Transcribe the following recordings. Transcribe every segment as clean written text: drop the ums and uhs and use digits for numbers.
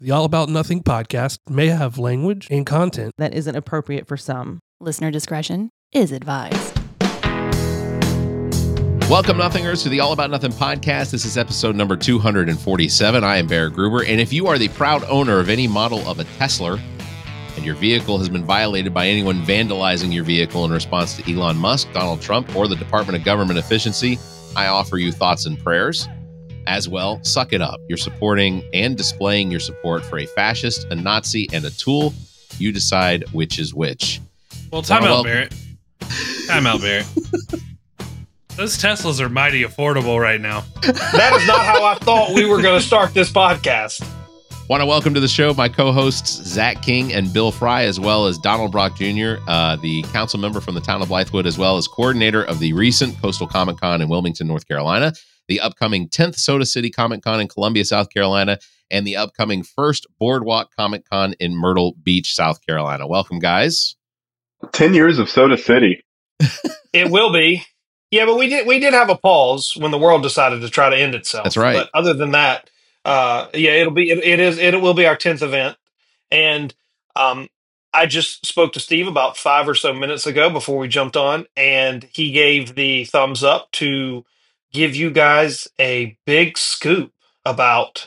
The All About Nothing podcast may have language and content that isn't appropriate for some. Listener discretion is advised. Welcome, Nothingers, to the All About Nothing podcast. This is episode number 247. I am Bear Gruber, and if you are the proud owner of any model of a Tesla and your vehicle has been violated by anyone vandalizing your vehicle in response to Elon Musk, Donald Trump, or the Department of Government Efficiency, I offer you thoughts and prayers. As well, suck it up. You're supporting and displaying your support for a fascist, a Nazi, and a tool. You decide which is which. Well, time out, Barrett. Time out, Barrett. Those Teslas are mighty affordable right now. That is not how I thought we were going to start this podcast. Want to welcome to the show my co-hosts Zach King and Bill Fry, as well as Donald Brock Jr., the council member from the town of Blythewood, as well as coordinator of the recent Coastal Comic Con in Wilmington, North Carolina, the upcoming 10th Soda City Comic Con in Columbia, South Carolina, and the upcoming first Boardwalk Comic Con in Myrtle Beach, South Carolina. Welcome, guys. 10 years of Soda City. It will be. Yeah, but we did have a pause when the world decided to try to end itself. That's right. But other than that, it will be our 10th event. And I just spoke to Steve about 5 or so minutes ago before we jumped on, and he gave the thumbs up to give you guys a big scoop about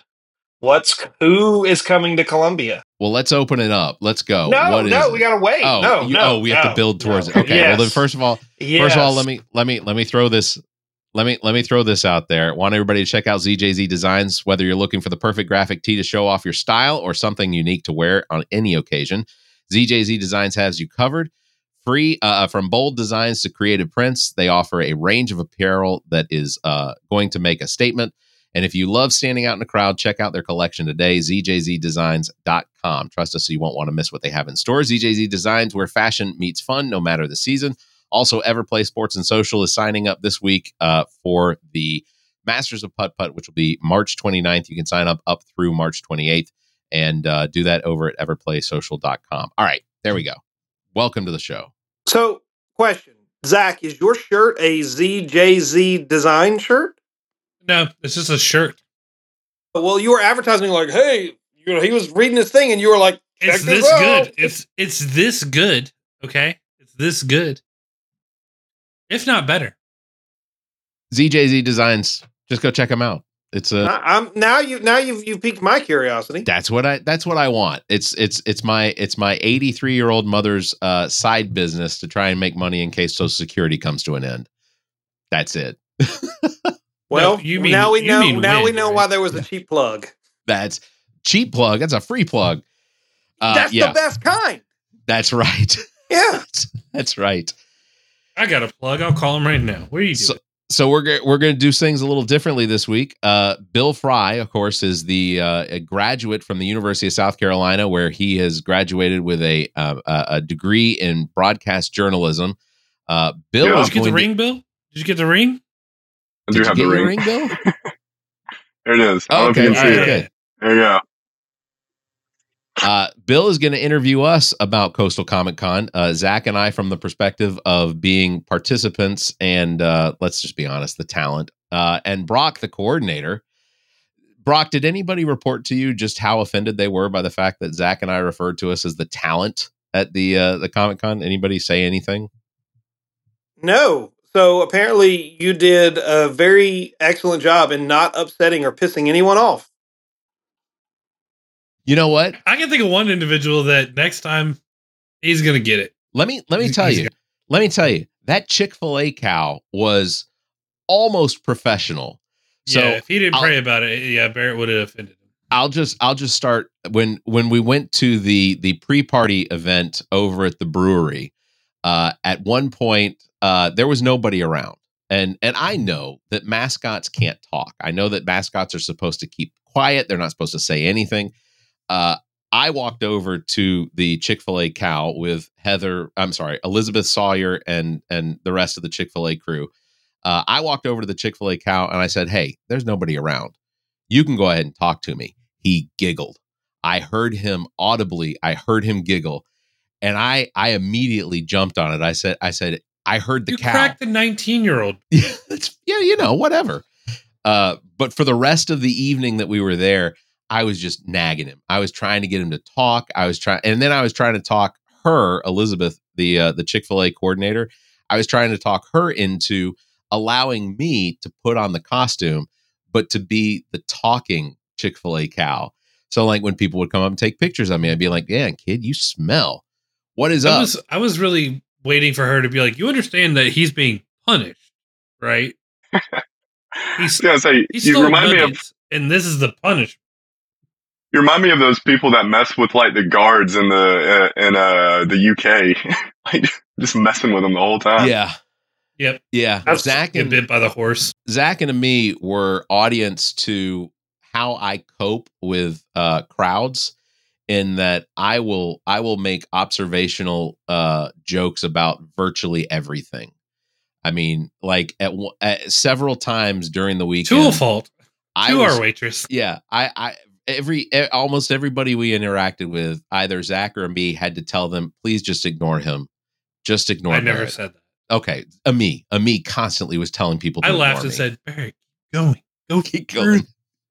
who is coming to Columbia. Well, let's open it up. Let's go. No, we gotta wait. We have to build towards it. Okay. Yes. Well, then first of all, let me throw this. Let me throw this out there. Want everybody to check out ZJZ Designs, whether you're looking for the perfect graphic tee to show off your style or something unique to wear on any occasion. ZJZ Designs has you covered. Free from bold designs to creative prints, they offer a range of apparel that is going to make a statement. And if you love standing out in the crowd, check out their collection today, zjzdesigns.com. Trust us, so you won't want to miss what they have in store. ZJZ Designs, where fashion meets fun, no matter the season. Also, Everplay Sports and Social is signing up this week for the Masters of Putt-Putt, which will be March 29th. You can sign up through March 28th and do that over at everplaysocial.com. All right, there we go. Welcome to the show. So, question. Zach, is your shirt a ZJZ design shirt? No, it's just a shirt. Well, you were advertising like, hey, he was reading this thing and you were like, it's this good. It's this good. Okay. It's this good. If not better. ZJZ Designs. Just go check them out. It's now you've piqued my curiosity. That's what I want. It's my 83-year-old mother's side business to try and make money in case Social Security comes to an end. That's it. Well, now we know why there was a cheap plug. That's cheap plug. That's a free plug. That's the best kind. That's right. Yeah, that's right. I got a plug. I'll call him right now. What are you doing? So we're going to do things a little differently this week. Bill Fry, of course, is a graduate from the University of South Carolina, where he has graduated with a degree in broadcast journalism. Bill, did you get the ring, Bill? Did you get the ring? I do have the ring. Bill? There it is. Oh, okay. I don't know if you can see it. There you go. Bill is going to interview us about Coastal Comic Con. Zach and I, from the perspective of being participants and let's just be honest, the talent. And Brock, the coordinator. Brock, did anybody report to you just how offended they were by the fact that Zach and I referred to us as the talent at the Comic Con? Anybody say anything? No. So apparently you did a very excellent job in not upsetting or pissing anyone off. You know what? I can think of one individual that next time he's going to get it. Let me tell you. Let me tell you. That Chick-fil-A cow was almost professional. So yeah, if he didn't pray about it, Barrett would have offended him. I'll just start when we went to the pre-party event over at the brewery. At one point, there was nobody around, and I know that mascots can't talk. I know that mascots are supposed to keep quiet. They're not supposed to say anything. I walked over to the Chick-fil-A cow with Elizabeth Sawyer and the rest of the Chick-fil-A crew. I walked over to the Chick-fil-A cow and I said, "Hey, there's nobody around. You can go ahead and talk to me." He giggled. I heard him audibly. I heard him giggle, and I immediately jumped on it. I said, "I heard the cow." You cracked the 19-year-old. Whatever. But for the rest of the evening that we were there, I was just nagging him. I was trying to get him to talk. And then I was trying to talk her, Elizabeth, the Chick-fil-A coordinator. I was trying to talk her into allowing me to put on the costume, but to be the talking Chick-fil-A cow. So like when people would come up and take pictures of me, I'd be like, yeah, kid, you smell. What is up? I was really waiting for her to be like, you understand that he's being punished, right? He's you remind me of, and this is the punishment. You remind me of those people that mess with like the guards in the UK, like just messing with them the whole time. Yeah. Yep. Yeah. Zach get bit by the horse. Zach and me were audience to how I cope with crowds, in that I will make observational jokes about virtually everything. I mean, like at several times during the weekend. To a fault. To our waitress. Yeah. Almost everybody we interacted with, either Zach or me, had to tell them, please just ignore him. Just ignore him. I never said that. Okay. Ami constantly was telling people to I laughed and me. said, Barry, keep keep going.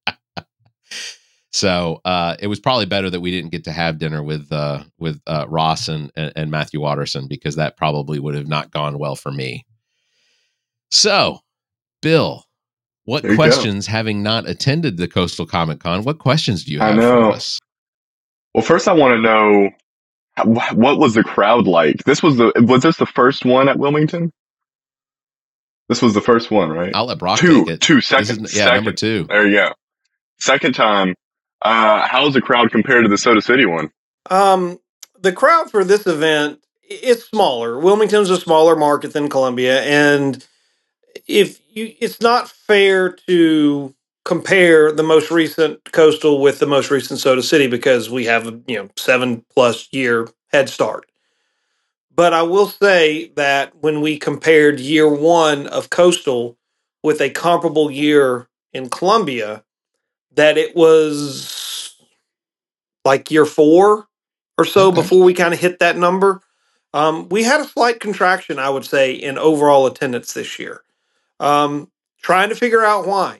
So it was probably better that we didn't get to have dinner with Ross and Matthew Watterson, because that probably would have not gone well for me. So, Bill, what questions, having not attended the Coastal Comic Con, what questions do you have for us? Well, first I want to know, what was the crowd like? Was this the first one at Wilmington? This was the first one, right? I'll let Brock take it. Second, number 2. There you go. Second time. How's the crowd compared to the Soda City one? The crowd for this event is smaller. Wilmington's a smaller market than Columbia, and it's not fair to compare the most recent Coastal with the most recent Soda City, because we have 7+ year head start. But I will say that when we compared year 1 of Coastal with a comparable year in Columbia, that it was like year 4 or so before we kind of hit that number. We had a slight contraction, I would say, in overall attendance this year. Trying to figure out why.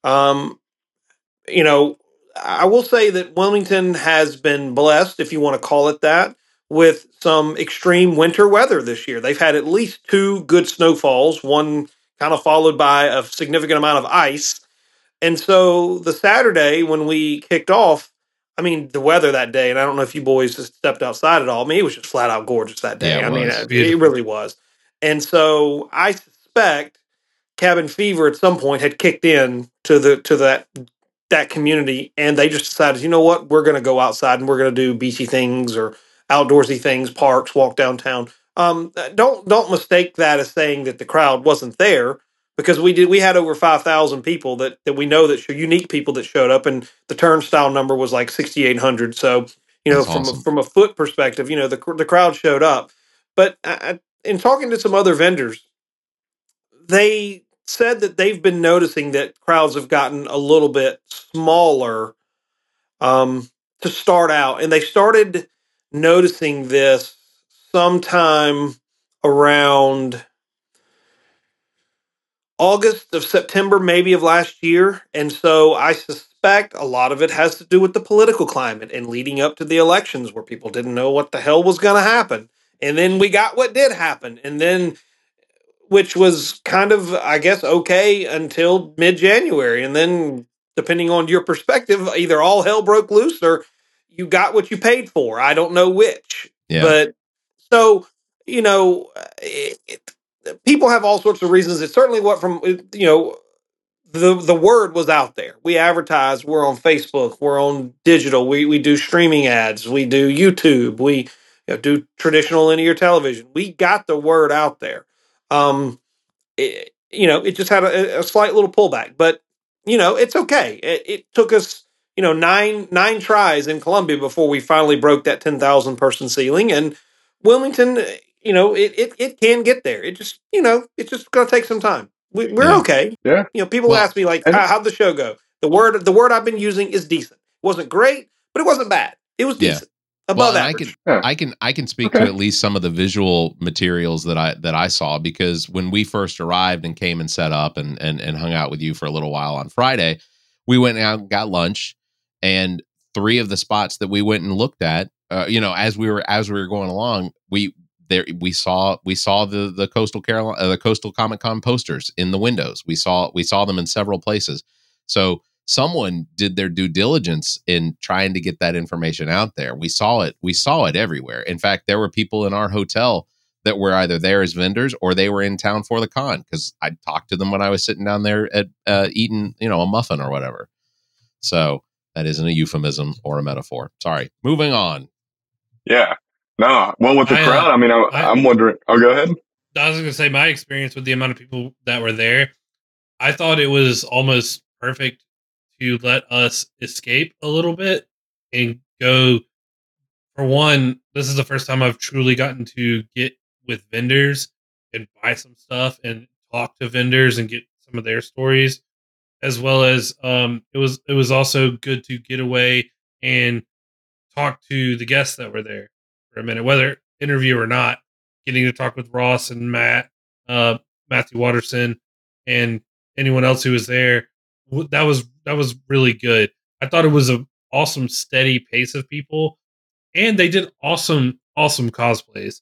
I will say that Wilmington has been blessed, if you want to call it that, with some extreme winter weather this year. They've had at least 2 good snowfalls, one kind of followed by a significant amount of ice. And so the Saturday when we kicked off, I mean, the weather that day, and I don't know if you boys just stepped outside at all. I mean, it was just flat out gorgeous that day. Yeah, it really was. And so I suspect cabin fever at some point had kicked in to that community, and they just decided, you know what, we're going to go outside and we're going to do beachy things or outdoorsy things, parks, walk downtown. Don't mistake that as saying that the crowd wasn't there, because we had over 5,000 people that we know that unique people that showed up, and the turnstile number was like 6,800. So from a foot perspective, the crowd showed up. But in talking to some other vendors, they said that they've been noticing that crowds have gotten a little bit smaller to start out, and they started noticing this sometime around August of September, maybe of last year. And so I suspect a lot of it has to do with the political climate and leading up to the elections, where people didn't know what the hell was going to happen. And then we got what did happen. And then, which was kind of, I guess, okay until mid-January. And then, depending on your perspective, either all hell broke loose or you got what you paid for. I don't know which. Yeah. But so, people have all sorts of reasons. It's certainly the word was out there. We advertised. We're on Facebook. We're on digital. We do streaming ads. We do YouTube. We do traditional linear television. We got the word out there. It just had a slight little pullback, but it's okay. It took us nine tries in Columbia before we finally broke that 10,000 person ceiling, and Wilmington. It can get there. It just, it's just going to take some time. We're okay. Yeah. People ask me like, how'd the show go? The word I've been using is decent. It wasn't great, but it wasn't bad. It was decent. Above average. I can speak to at least some of the visual materials that I saw, because when we first arrived and came and set up and hung out with you for a little while on Friday, we went out and got lunch. and 3 of the spots that we went and looked at, as we were going along, we saw the Coastal Carolina, the Coastal Comic-Con posters in the windows. We saw them in several places. So someone did their due diligence in trying to get that information out there. We saw it everywhere. In fact, there were people in our hotel that were either there as vendors or they were in town for the con, because I talked to them when I was sitting down there at eating, a muffin or whatever. So that isn't a euphemism or a metaphor. Sorry. Moving on. Yeah. No. Well, with the crowd, I'm wondering. Oh, go ahead. I was going to say, my experience with the amount of people that were there, I thought it was almost perfect to let us escape a little bit and go. For one, this is the first time I've truly gotten to get with vendors and buy some stuff and talk to vendors and get some of their stories, as well as it was also good to get away and talk to the guests that were there for a minute, whether interview or not. Getting to talk with Ross and Matthew Watterson, and anyone else who was there, that was really good. I thought it was an awesome, steady pace of people, and they did awesome cosplays.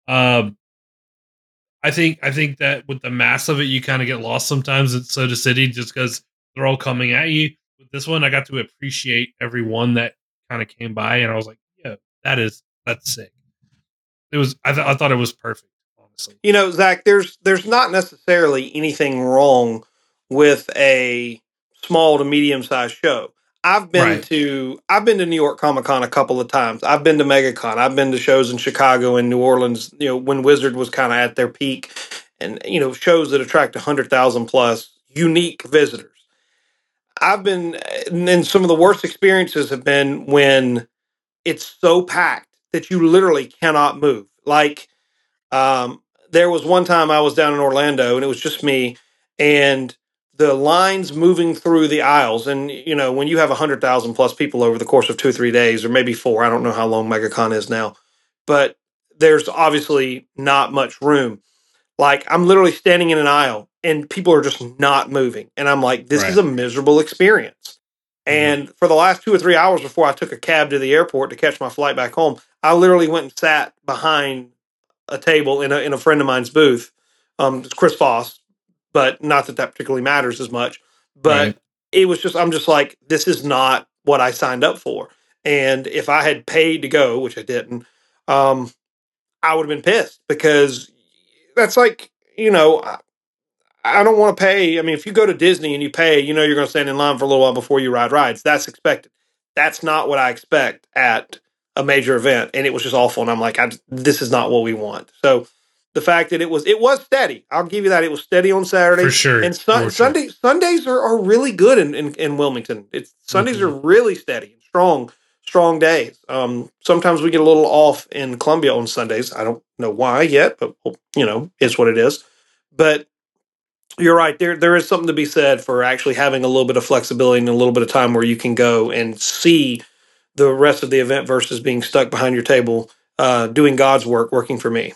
I think that with the mass of it, you kind of get lost sometimes at Soda City just because they're all coming at you. With this one, I got to appreciate every one that kind of came by, and I was like, yeah, that's sick. It was. I thought it was perfect, honestly. Zach, there's not necessarily anything wrong with a small to medium sized show. I've been to New York Comic Con a couple of times. I've been to MegaCon. I've been to shows in Chicago and New Orleans, when Wizard was kind of at their peak, and, shows that attract 100,000 plus unique visitors. I've been, and some of the worst experiences have been when it's so packed that you literally cannot move. Like, there was one time I was down in Orlando and it was just me, and the lines moving through the aisles. And, when you have 100,000 plus people over the course of 2 or 3 days, or maybe 4, I don't know how long MegaCon is now, but there's obviously not much room. Like, I'm literally standing in an aisle and people are just not moving. And I'm like, this is a miserable experience. And for the last 2 or 3 hours before I took a cab to the airport to catch my flight back home, I literally went and sat behind a table in a friend of mine's booth. It's Chris Foss, but not that particularly matters as much. But it was just, I'm just like, this is not what I signed up for. And if I had paid to go, which I didn't, I would have been pissed, because that's like, I don't want to pay. I mean, if you go to Disney and you pay, you're going to stand in line for a little while before you ride rides. That's expected. That's not what I expect at a major event. And it was just awful. And I'm like, this is not what we want. So the fact that it was steady. I'll give you that. It was steady on Saturday. For sure. And Sundays are really good in Wilmington. Sundays are really steady and strong days. Sometimes we get a little off in Columbia on Sundays. I don't know why yet, but it's what it is. But you're right. There is something to be said for actually having a little bit of flexibility and a little bit of time where you can go and see the rest of the event versus being stuck behind your table, doing God's work, working for me.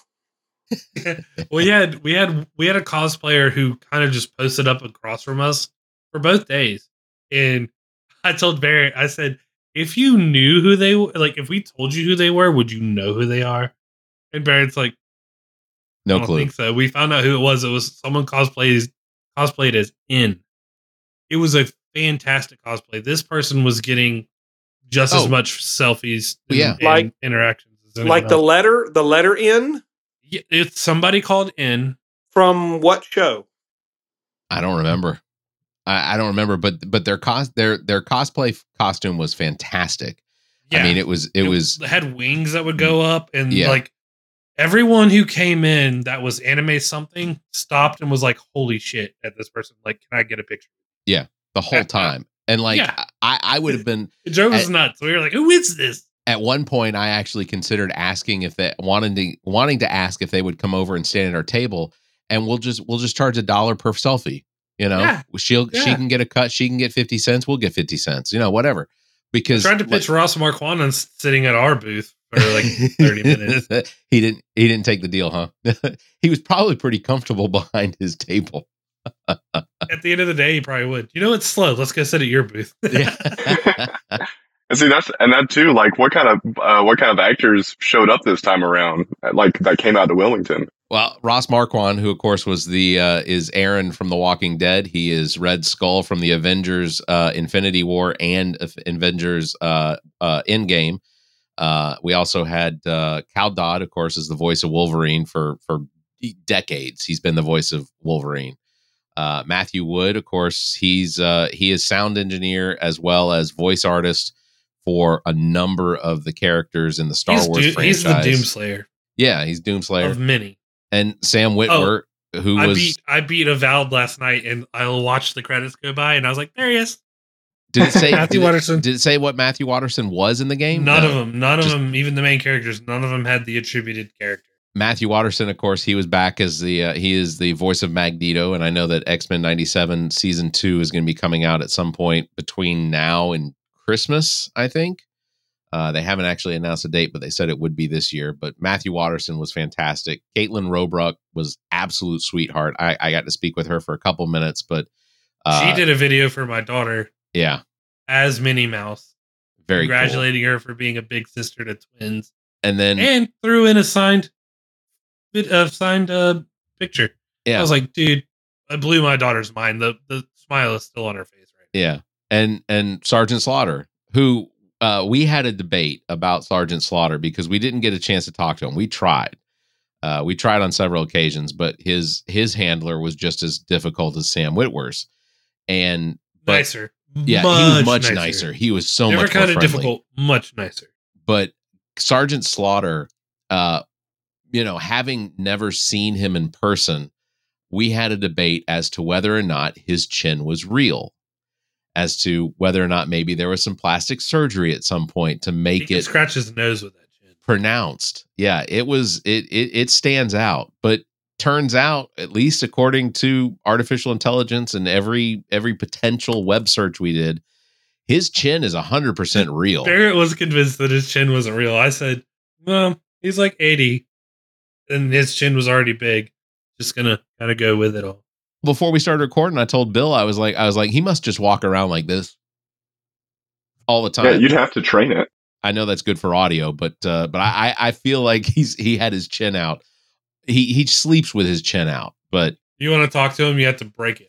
we had a cosplayer who kind of just posted up across from us for both days, and I told Barrett, I said, if you knew who they were, like if we told you who they were, would you know who they are? And Barrett's like, no I don't clue. think so. We found out who it was. It was someone cosplayed as In. It was a fantastic cosplay. This person was getting just as much selfies and interactions as anyone else. The letter N? Yeah, it's somebody called In. From what show? I don't remember. I don't remember, but their cosplay costume was fantastic. Yeah. I mean, it had wings that would go up, and like everyone who came in that was anime something stopped and was like, holy shit at this person. Like, can I get a picture? Yeah. The whole time. And like, I would have been, it drove us nuts. We were like, who is this? At one point I actually considered asking if they wanting to ask if they would come over and stand at our table, and we'll just charge $1 per selfie. She can get a cut. She can get 50 cents. We'll get 50 cents, whatever. Because I tried to pitch Ross Marquand sitting at our booth for like 30 minutes. He didn't take the deal, huh? He was probably pretty comfortable behind his table. At the end of the day, he probably would. It's slow. Let's go sit at your booth. And see, that too. Like, what kind of actors showed up this time around? Like, that came out to Wilmington. Well, Ross Marquand, who of course was is Aaron from The Walking Dead. He is Red Skull from the Avengers Infinity War and Avengers Endgame. We also had Cal Dodd, of course, is the voice of Wolverine for decades. He's been the voice of Wolverine. Matthew Wood, of course, he is sound engineer as well as voice artist for a number of the characters in the Star Wars franchise. He's the Doomslayer. Yeah, he's Doomslayer of many. And Sam Witwer, I beat Avowed last night, and I watched the credits go by, and I was like, there he is. Did it say Matthew Watterson? Did it say what Matthew Watterson was in the game? None of them, even the main characters, none of them had the attributed character. Matthew Watterson, of course, he was back as he is the voice of Magneto, and I know that X-Men 97 season 2 is going to be coming out at some point between now and Christmas, I think. They haven't actually announced a date, but they said it would be this year. But Matthew Watterson was fantastic. Caitlin Robruck was absolute sweetheart. I got to speak with her for a couple minutes, but she did a video for my daughter. Yeah, as Minnie Mouse, very congratulating her for being a big sister to twins, and threw in a signed picture. Yeah, I was like, dude, I blew my daughter's mind. The smile is still on her face right now. Yeah, and Sergeant Slaughter, who. We had a debate about Sergeant Slaughter because we didn't get a chance to talk to him. We tried on several occasions, but his handler was just as difficult as Sam Witwer's. Nicer. Yeah, he was much nicer. He was so much more friendly. Never kind of difficult, much nicer. But Sergeant Slaughter, having never seen him in person, we had a debate as to whether or not his chin was real. As to whether or not maybe there was some plastic surgery at some point to make it scratch his nose with that chin. Pronounced. Yeah, it stands out. But turns out, at least according to artificial intelligence and every potential web search we did, his chin is 100% real. Barrett was convinced that his chin wasn't real. I said, well, he's like 80 and his chin was already big. Just gonna kind of go with it all. Before we started recording, I told Bill, I was like, he must just walk around like this all the time. Yeah, you'd have to train it. I know that's good for audio, but I feel like he had his chin out. He sleeps with his chin out. But you want to talk to him, you have to break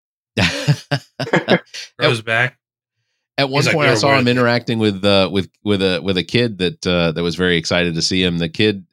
it. Goes back. At one point, I saw him interacting with a kid that was very excited to see him. The kid,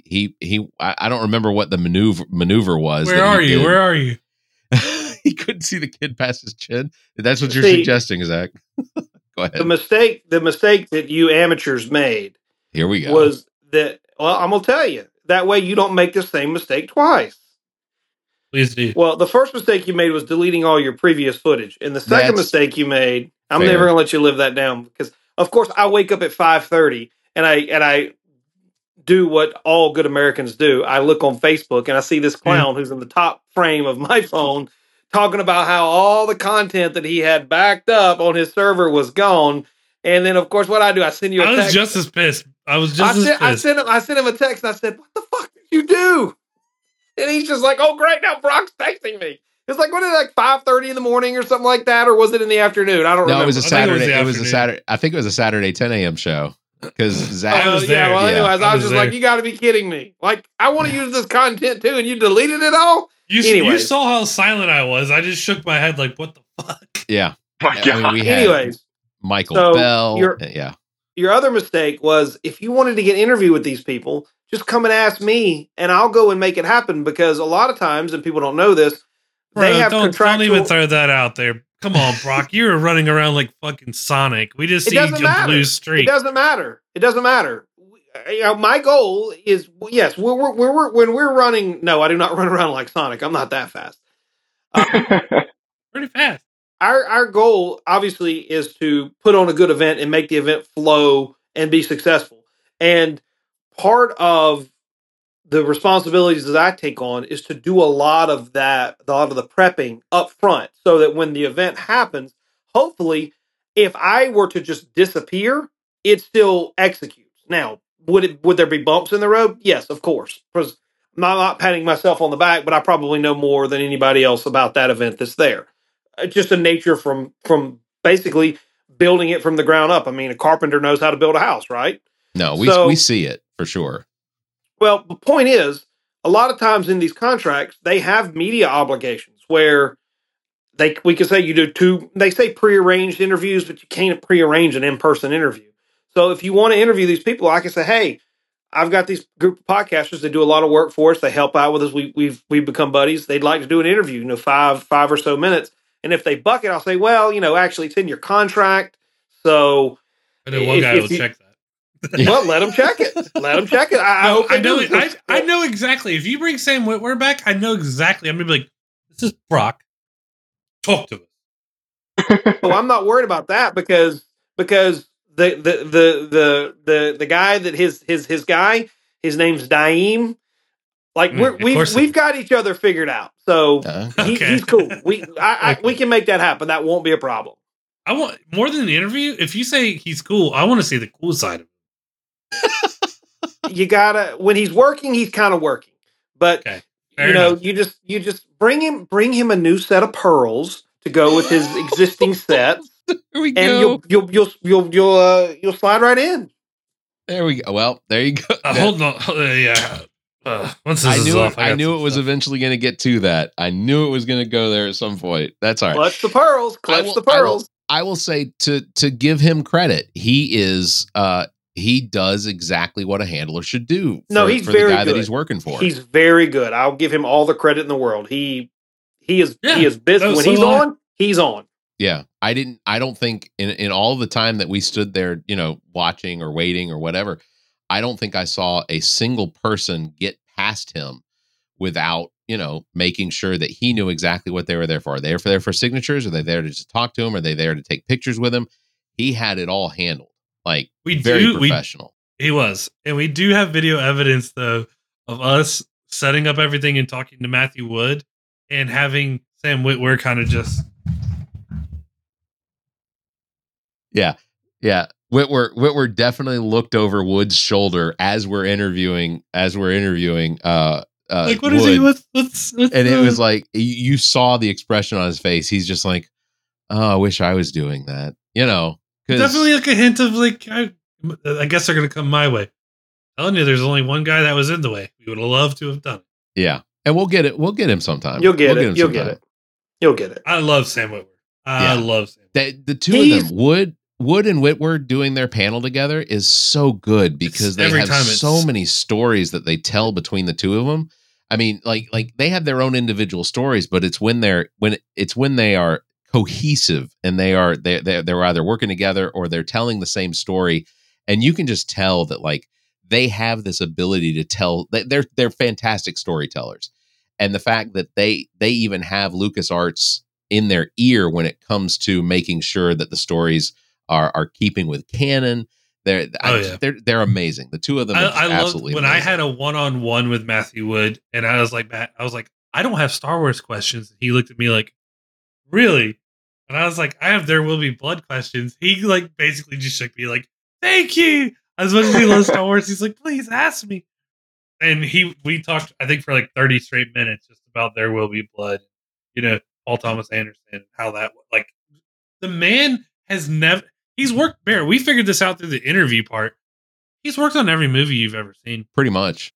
I don't remember what the maneuver was. Where are you? He couldn't see the kid past his chin. That's what you're suggesting, Zach. Go ahead. The mistake that you amateurs made. Here we go. Was that? Well, I'm gonna tell you. That way, you don't make the same mistake twice. Please do. Well, the first mistake you made was deleting all your previous footage, and the second mistake you made, I'm never gonna let you live that down because, of course, I wake up at 5:30 and I do what all good Americans do. I look on Facebook and I see this clown who's in the top frame of my phone talking about how all the content that he had backed up on his server was gone. And then, of course, what I do, I send you a text. I was just as pissed. I sent him a text and I said, what the fuck did you do? And he's just like, oh, great, now Brock's texting me. It's like, what is it, like 5:30 in the morning or something like that? Or was it in the afternoon? I don't remember. No, it was a Saturday. I think it was a Saturday 10 a.m. show. Because Zach was there. Well, anyways, I was just like, you got to be kidding me. Like, I want to use this content too, and you deleted it all? You saw how silent I was. I just shook my head like, what the fuck? Yeah. My God. We had Michael Bell. Your other mistake was if you wanted to get interviewed with these people, just come and ask me, and I'll go and make it happen. Because a lot of times, and people don't know this, they have contractual... Don't even throw that out there. Come on, Brock. You were running around like fucking Sonic. We just see you blue streak. It doesn't matter. My goal is, yes, when we're running. No, I do not run around like Sonic. I'm not that fast. Pretty fast. Our goal, obviously, is to put on a good event and make the event flow and be successful. And part of the responsibilities that I take on is to do a lot of that, a lot of the prepping up front, so that when the event happens, hopefully, if I were to just disappear, it still executes. Now, would there be bumps in the road? Yes, of course. Because I'm not patting myself on the back, but I probably know more than anybody else about that event that's there. Just a nature from basically building it from the ground up. I mean, a carpenter knows how to build a house, right? No, we see it for sure. Well, the point is, a lot of times in these contracts, they have media obligations where we can say you do two. They say prearranged interviews, but you can't prearrange an in-person interview. So if you want to interview these people, I can say, hey, I've got these group of podcasters that do a lot of work for us. They help out with us. We've become buddies. They'd like to do an interview, 5 or so minutes. And if they buck it, I'll say, well, actually, it's in your contract. So, and then one guy will check that. Well, let them check it. Let them check it. I know exactly. If you bring Sam Witwer back, I know exactly. I'm gonna be like, this is Brock. Talk to us. Well, I'm not worried about that because the guy that his guy, his name's Daim. Like we've got each other figured out. So he's cool. We can make that happen. That won't be a problem. I want more than an interview. If you say he's cool, I want to see the cool side of him. You gotta, when he's working, he's kind of working, but enough. you just bring him a new set of pearls to go with his existing set. There we go. And you'll slide right in. There we go. Well, there you go. Hold on. Yeah. Once this is off, I knew it was eventually going to get to that. I knew it was going to go there at some point. That's all right. Clutch the pearls. The pearls. I will say to give him credit, he does exactly what a handler should do. He's for very the guy good. That he's working for. He's very good. I'll give him all the credit in the world. He is busy when he's on. He's on. Yeah, I don't think in all the time that we stood there, watching or waiting or whatever, I don't think I saw a single person get past him without, making sure that he knew exactly what they were there for. Are they there for signatures? Are they there to just talk to him? Are they there to take pictures with him? He had it all handled. Like, very professional. He was. And we do have video evidence, though, of us setting up everything and talking to Matthew Wood and having Sam Witwer kind of just... Yeah. Whitwer definitely looked over Wood's shoulder as we're interviewing. Like, what Wood. is he? What's and it was like you saw the expression on his face. He's just like, "Oh, I wish I was doing that." Definitely like a hint of like, I guess they're gonna come my way. I'm telling you, there's only one guy that was in the way. We would have loved to have done it. Yeah, and we'll get it. We'll get him sometime. You'll get it. You'll get it. I love Sam Witwer. I love Sam. The two of them, Wood and Witwer doing their panel together is so good because they have so many stories that they tell between the two of them. I mean, like they have their own individual stories, but it's when they are cohesive and they're either working together or they're telling the same story, and you can just tell that like they have this ability to tell. They're fantastic storytellers, and the fact that they even have LucasArts in their ear when it comes to making sure that the stories are keeping with canon. They're amazing. The two of them. I absolutely loved when amazing. I had a one-on-one with Matthew Wood, and I was like, I don't have Star Wars questions. He looked at me like, really? And I was like, I have There Will Be Blood questions. He like basically just shook me like, thank you. As much as he loves Star Wars, he's like, please ask me. And we talked, I think, for like 30 straight minutes just about There Will Be Blood. Paul Thomas Anderson and how that, like, the man has never. He's worked there. We figured this out through the interview part. He's worked on every movie you've ever seen. Pretty much.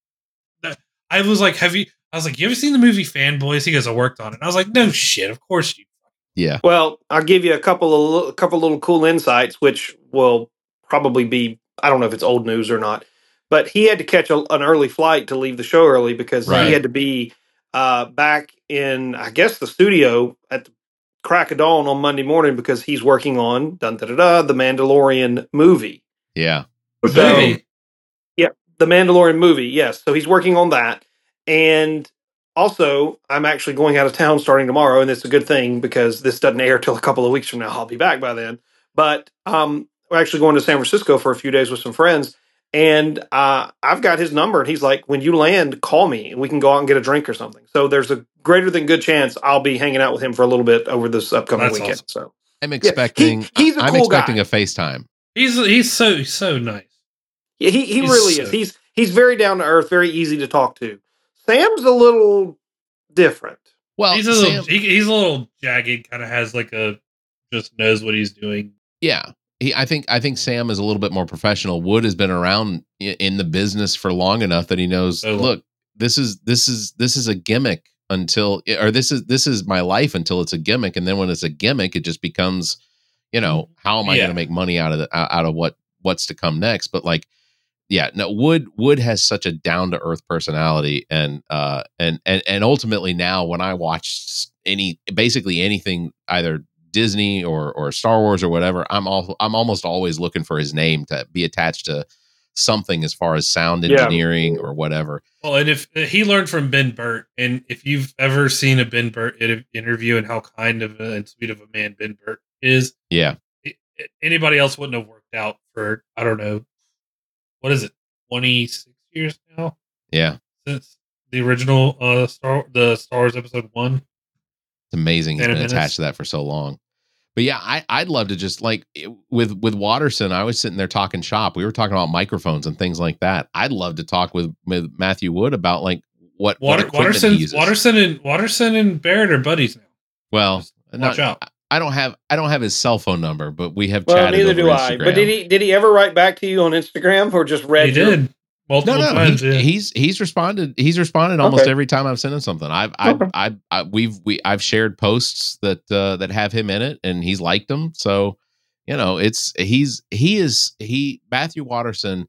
I was like, you ever seen the movie Fanboys? He goes, I worked on it. And I was like, no shit, of course you. Yeah. Well, I'll give you a couple little cool insights, which will probably be, I don't know if it's old news or not, but he had to catch an early flight to leave the show early because he had to be back in, I guess, the studio at the crack of dawn on Monday morning because he's working on the Mandalorian movie. Yeah. The Mandalorian movie. Yes. So he's working on that. And also, I'm actually going out of town starting tomorrow, and it's a good thing because this doesn't air till a couple of weeks from now. I'll be back by then. But we're actually going to San Francisco for a few days with some friends. And I've got his number, and he's like, when you land, call me, and we can go out and get a drink or something. So there's a greater than good chance I'll be hanging out with him for a little bit over this upcoming weekend. Awesome. So I'm expecting he's a cool guy. A FaceTime. He's so nice. Yeah, he really is. He's very down to earth, very easy to talk to. Sam's a little different. Well, he's a little jagged, kind of has like just knows what he's doing. Yeah. I think Sam is a little bit more professional. Wood has been around in the business for long enough that he knows, look, this is a gimmick until, or this is my life until it's a gimmick. And then when it's a gimmick, it just becomes, how am I going to make money out of what's to come next? But like, yeah, no, Wood has such a down to earth personality, and ultimately now when I watch basically anything, either Disney or Star Wars or whatever, I'm almost always looking for his name to be attached to something as far as sound engineering or whatever. Well, and if he learned from Ben Burt, and if you've ever seen a Ben Burt interview and how kind of and sweet of a man Ben Burt is, yeah, anybody else wouldn't have worked out for, I don't know, what is it, 26 years now? Yeah, since the original Star Wars Episode 1. It's amazing he's been attached to that for so long. But yeah, I'd love to just like with Watterson, I was sitting there talking shop. We were talking about microphones and things like that. I'd love to talk with Matthew Wood about like what equipment he uses. Watterson and Barrett are buddies now. Well, watch out. I don't have his cell phone number, but we have chatted. Neither do I. But did he ever write back to you on Instagram or just read? He did. Multiple times, he's responded. He's responded almost every time I've sent him something. I've shared posts that have him in it, and he's liked them. So, Matthew Watterson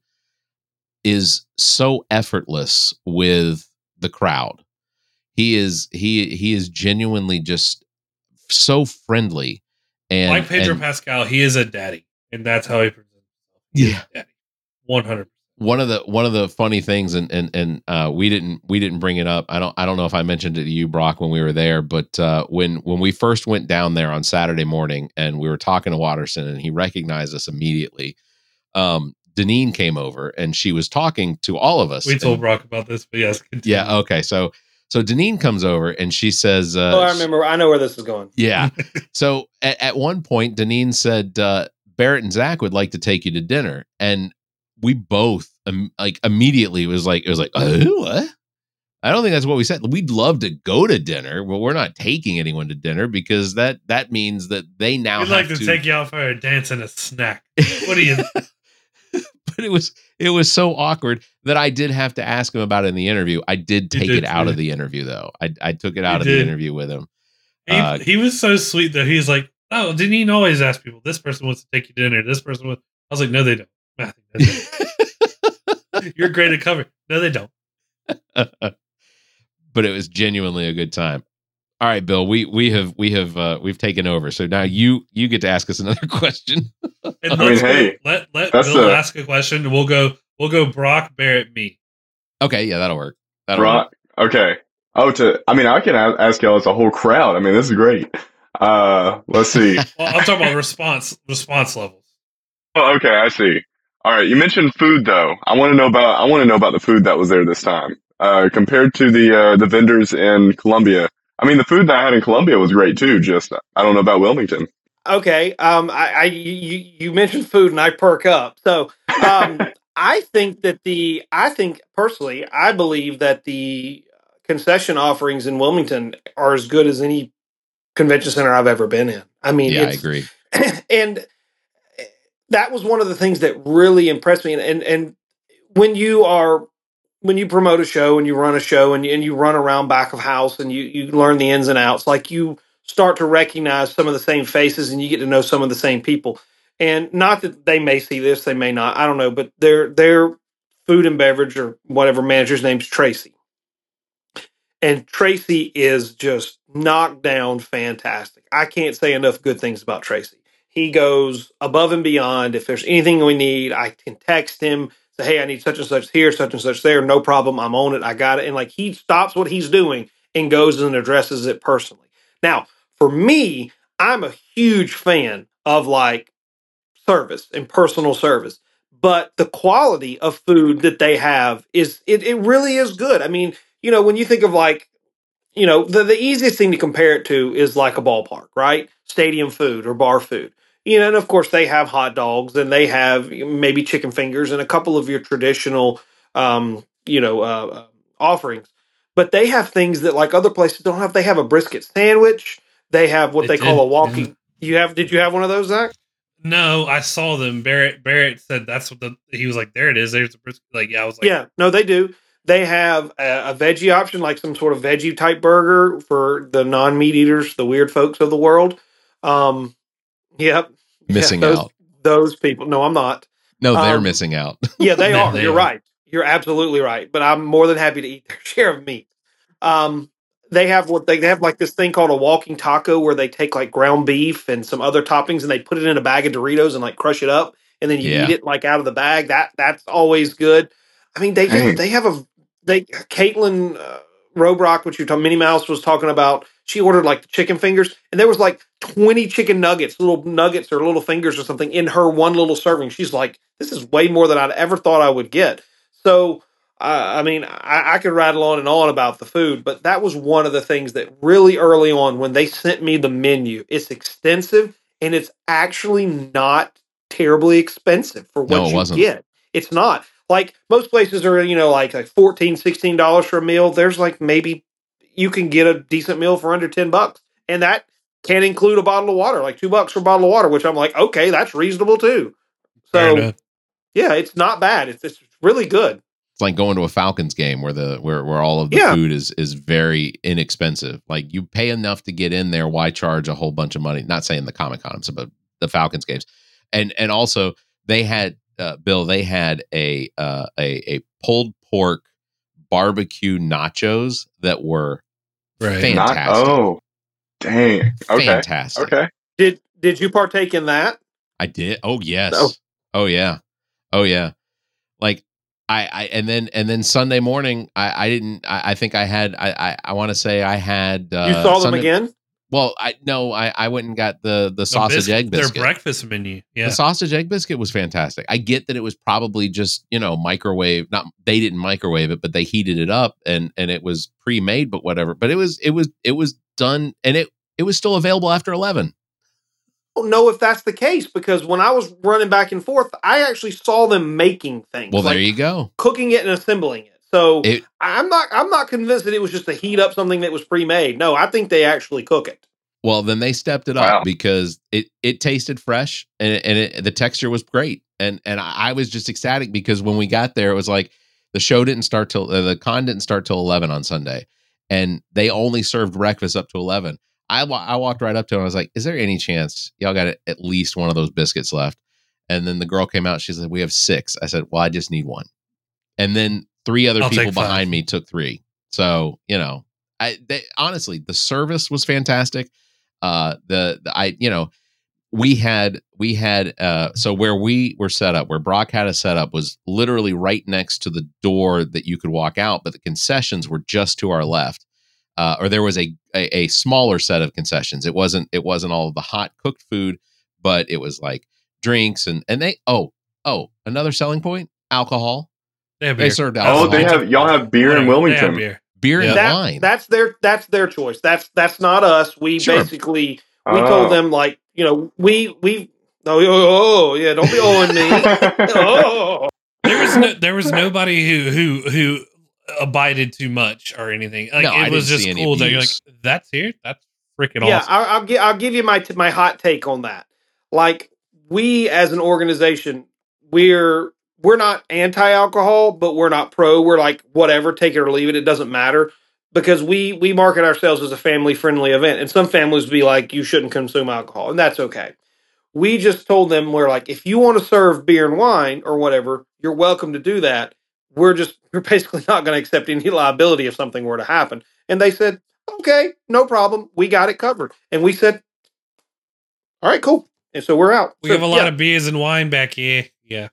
is so effortless with the crowd. He is genuinely just so friendly, and like Pedro Pascal, he is a daddy, and that's how he presents himself. Yeah, 100%. One of the funny things, and we didn't bring it up. I don't know if I mentioned it to you, Brock, when we were there, but when we first went down there on Saturday morning and we were talking to Watterson and he recognized us immediately, Deneen came over and she was talking to all of us. We told Brock about this, but yes, continue. Yeah, okay, so Deneen comes over and she says, I remember. I know where this is going. Yeah. So at one point, Deneen said, Barrett and Zach would like to take you to dinner, and we both immediately was like, what? I don't think that's what we said. We'd love to go to dinner, but we're not taking anyone to dinner because that means that they now We'd like to take you out for a dance and a snack. What do you? But it was so awkward that I did have to ask him about it in the interview. I did take it out of the interview though. I took it out of the interview with him. He was so sweet though. He's like, oh, didn't he always ask people, this person wants to take you to dinner, this person wants. I was like, no, they don't. Matthew, no, they don't. You're great at cover. No, they don't. But it was genuinely a good time. All right, Bill, we've taken over. So now you get to ask us another question. And let Bill ask a question. We'll go Brock, Barrett, me. Okay, yeah, that'll work. Brock. Okay. I can ask y'all as a whole crowd. I mean, this is great. Let's see. Well, I'm talking about response levels. Oh, okay, I see. All right, you mentioned food though. I want to know about the food that was there this time. Compared to the vendors in Columbia. I mean, the food that I had in Columbia was great too. Just I don't know about Wilmington. Okay. You mentioned food and I perk up. So I believe that the concession offerings in Wilmington are as good as any convention center I've ever been in. I mean, yeah, I agree. And that was one of the things that really impressed me. And when you promote a show and you run a show and you run around back of house and you learn the ins and outs, like you start to recognize some of the same faces and you get to know some of the same people. And not that they may see this, they may not, I don't know, but their food and beverage or whatever manager's name's Tracy. And Tracy is just knocked down fantastic. I can't say enough good things about Tracy. He goes above and beyond. If there's anything we need, I can text him, say, hey, I need such and such here, such and such there. No problem. I'm on it. I got it. And like he stops what he's doing and goes and addresses it personally. Now, for me, I'm a huge fan of like service and personal service. But the quality of food that they have it really is good. I mean, when you think of like, the easiest thing to compare it to is like a ballpark, right? Stadium food or bar food. And of course they have hot dogs and they have maybe chicken fingers and a couple of your traditional, offerings. But they have things that like other places don't have. They have a brisket sandwich. They have what they call a walking. Did you have one of those, Zach? No, I saw them. Barrett said that's what he was like. There it is. There's the brisket. Like, yeah, I was like, Yeah, no, they do. They have a veggie option, like some sort of veggie type burger for the non-meat eaters, the weird folks of the world. Yep. Missing those, out. Those people. No, I'm not. No, they're missing out. Yeah, they are. They You're are. right. You're absolutely right. But I'm more than happy to eat their share of meat. They have they have like this thing called a walking taco where they take like ground beef and some other toppings and they put it in a bag of Doritos and like crush it up and then you Yeah. eat it like out of the bag. That's always good. I mean, they Caitlin Robrock, which Minnie Mouse was talking about. She ordered like the chicken fingers and there was like 20 chicken nuggets, little nuggets or little fingers or something in her one little serving. She's like, this is way more than I'd ever thought I would get. So. I mean, I could rattle on and on about the food, but that was one of the things that really early on when they sent me the menu, it's extensive and it's actually not terribly expensive for what you get. It's not. Like most places are, like $14, $16 for a meal. There's like maybe you can get a decent meal for under $10. And that can include a bottle of water, like $2 for a bottle of water, which I'm like, okay, that's reasonable too. So yeah, it's not bad. It's really good. It's like going to a Falcons game where all of the food is very inexpensive. Like you pay enough to get in there. Why charge a whole bunch of money? Not saying the Comic-Con, but the Falcons games. And also they had Bill, they had a pulled pork barbecue nachos that were fantastic. Oh, dang. Okay. Fantastic. Okay. Did you partake in that? I did. Oh yes. Oh yeah. Like and then Sunday morning, I think I had, I want to say I had, you saw them again? Well, I went and got the sausage egg biscuit. Their breakfast menu. Yeah. The sausage egg biscuit was fantastic. I get that it was probably just, microwave. They didn't microwave it, but they heated it up and it was pre-made, but whatever. But it was done and it was still available after 11. I don't know if that's the case because when I was running back and forth, I actually saw them making things. Well, there you go. Cooking it and assembling it. So I'm not convinced that it was just to heat up something that was pre-made. No, I think they actually cook it. Well, then they stepped it up because it tasted fresh and the texture was great. And I was just ecstatic because when we got there, it was like the show didn't start till the con didn't start till 11 on Sunday, and they only served breakfast up to 11. I walked right up to him. I was like, is there any chance y'all got at least one of those biscuits left? And then the girl came out. She said, we have 6. I said, well, I just need 1. And then 3 other people behind me took 3. So, honestly, the service was fantastic. We had so where we were set up, where Brock had us set up was literally right next to the door that you could walk out, but the concessions were just to our left. Or there was a smaller set of concessions. It wasn't all of the hot cooked food, but it was like drinks and they another selling point, alcohol. They served alcohol. Y'all have beer in Wilmington. Beer and wine. That's their choice. That's not us. We basically told them like, don't be owing me. There was nobody who abided too much or anything. Like it was just cool that you're like, that's here. That's freaking awesome. Yeah, I'll give you my hot take on that. Like we as an organization, we're not anti-alcohol, but we're not pro. We're like, whatever, take it or leave it. It doesn't matter because we market ourselves as a family-friendly event. And some families be like, you shouldn't consume alcohol. And that's okay. We just told them, we're like, if you want to serve beer and wine or whatever, you're welcome to do that. We're basically not going to accept any liability if something were to happen. And they said, okay, no problem. We got it covered. And we said, all right, cool. And so we're out. We have a lot of beers and wine back here. Yeah.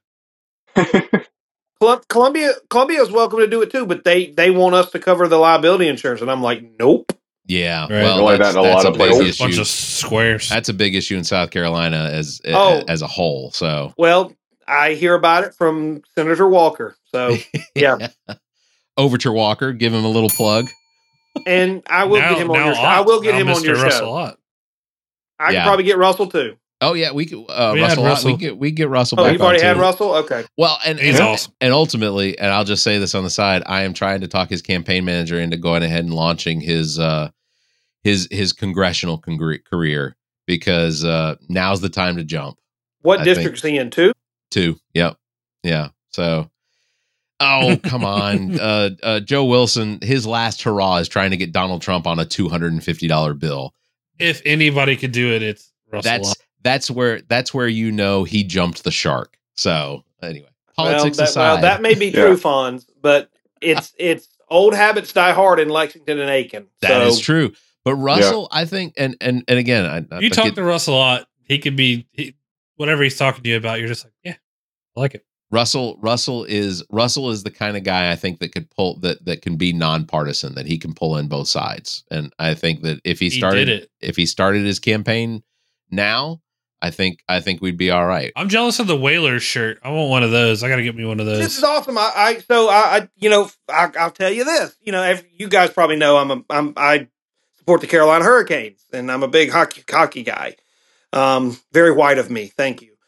Columbia is welcome to do it too, but they want us to cover the liability insurance. And I'm like, nope. Yeah. Right. Well, that's a lot of places. Bunch of squares. That's a big issue in South Carolina as a whole. So, well, I hear about it from Senator Walker. So, yeah. Overture Walker, give him a little plug. And I will get him on your show. I will get him on your show. I can probably get Russell too. Oh yeah, we could Russell. We get Russell. Oh, you've already had Russell? Okay. Well, and he's awesome. And ultimately, and I'll just say this on the side, I am trying to talk his campaign manager into going ahead and launching his congressional career because now's the time to jump. What district is he in? 2? 2. Yep. Yeah. So, oh, come on. Joe Wilson, his last hurrah is trying to get Donald Trump on a $250 bill. If anybody could do it, it's Russell. That's where you know he jumped the shark. So anyway, politics aside. Well, that may be true, Fonz, but it's old habits die hard in Lexington and Aiken. That is true. But Russell, I think, and again, you talk to Russell a lot. He could be whatever he's talking to you about. You're just like, yeah, I like it. Russell is the kind of guy I think that could pull that can be nonpartisan, that he can pull in both sides. And I think that if he started his campaign now, I think we'd be all right. I'm jealous of the Whalers shirt. I want one of those. I got to get me one of those. This is awesome. I'll tell you this. You guys probably know I support the Carolina Hurricanes, and I'm a big hockey guy. Very white of me, thank you.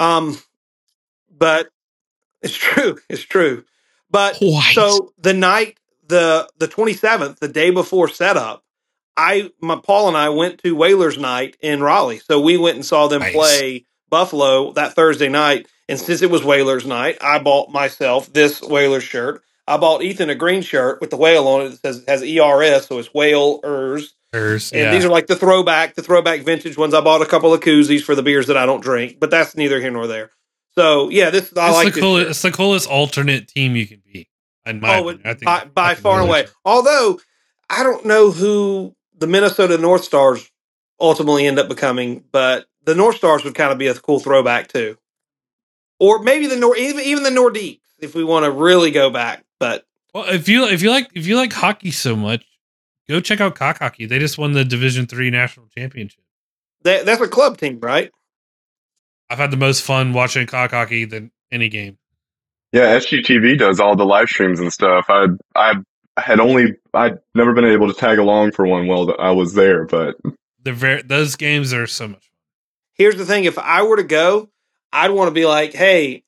But it's true. But white. So the night, the 27th, the day before setup, Paul and I went to Whalers night in Raleigh. So we went and saw them play Buffalo that Thursday night. And since it was Whalers night, I bought myself this Whalers shirt. I bought Ethan a green shirt with the whale on it that has ERS, so it's Whalers. And these are like the throwback vintage ones. I bought a couple of koozies for the beers that I don't drink, but that's neither here nor there. So yeah, it's the coolest alternate team you can be. In my opinion. I think by far and away. Although I don't know who the Minnesota North Stars ultimately end up becoming, but the North Stars would kind of be a cool throwback too, or maybe even the Nordiques if we want to really go back. But if you like hockey so much, go check out Cock Hockey. They just won the Division III national championship. That's a club team, right? I've had the most fun watching Cock Hockey than any game. Yeah, SGTV does all the live streams and stuff. I'd never been able to tag along for one while I was there, but those games are so much fun. Here's the thing: if I were to go, I'd want to be like, "Hey,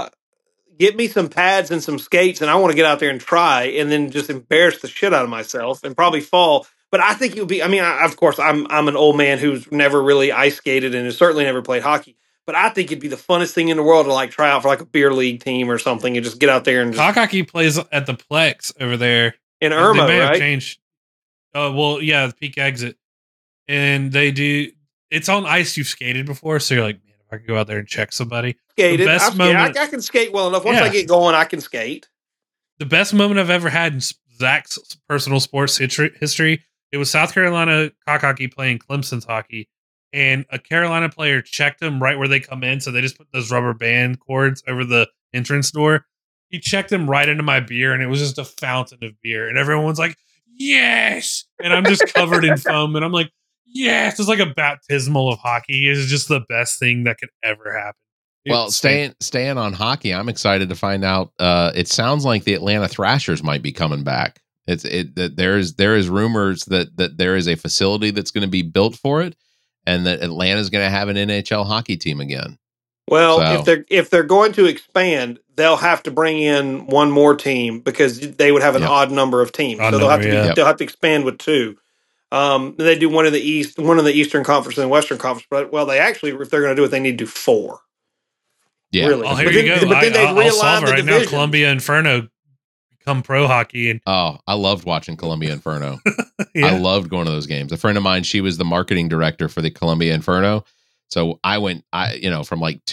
get me some pads and some skates, and I want to get out there and try, and then just embarrass the shit out of myself and probably fall." But I think it would be. I mean, of course, I'm an old man who's never really ice skated and has certainly never played hockey. But I think it'd be the funnest thing in the world to like try out for like a beer league team or something and just get out there and Cock Hockey plays at the Plex over there in Irma, they may right? have changed. Well, yeah, the Peak Exit, and they do. It's on ice you've skated before, so you're like, man, if I could go out there and check somebody. Skated, I can skate well enough. Once I get going, I can skate. The best moment I've ever had in Zach's personal sports history. It was South Carolina Cock Hockey playing Clemson's hockey. And a Carolina player checked them right where they come in. So they just put those rubber band cords over the entrance door. He checked them right into my beer, and it was just a fountain of beer. And everyone's like, yes! And I'm just covered in foam. And I'm like, yes! It's like a baptismal of hockey. It's just the best thing that could ever happen. Well, staying on hockey, I'm excited to find out. It sounds like the Atlanta Thrashers might be coming back. There is rumors that there is a facility that's going to be built for it, and that Atlanta's going to have an NHL hockey team again. Well, if they're going to expand, they'll have to bring in one more team because they would have an odd number of teams. So they'll have to expand with 2. They do one in the East, one in the Eastern Conference and the Western Conference. But well, they actually, if they're going to do it, they need to do 4. Yeah. Really. Well, here you go. But then I'll solve it right now. Columbia Inferno become pro hockey. And I loved watching Columbia Inferno. I loved going to those games. A friend of mine, she was the marketing director for the Columbia Inferno. So I went, from like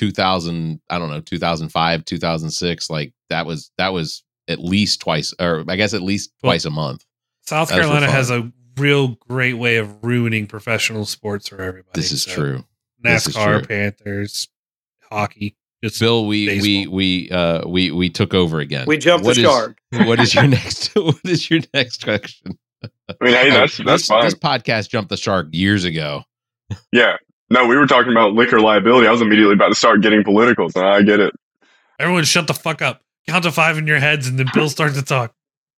2005, 2006, like that was at least twice, or I guess at least twice a month. South Carolina has a real great way of ruining professional sports for everybody. This is true. NASCAR, Panthers, hockey. Bill, we took over again. We jumped the shark. What is your next question? I mean, hey, that's fine. This podcast jumped the shark years ago. Yeah. No, we were talking about liquor liability. I was immediately about to start getting political, so I get it. Everyone shut the fuck up. Count to 5 in your heads, and then Bill starts to talk.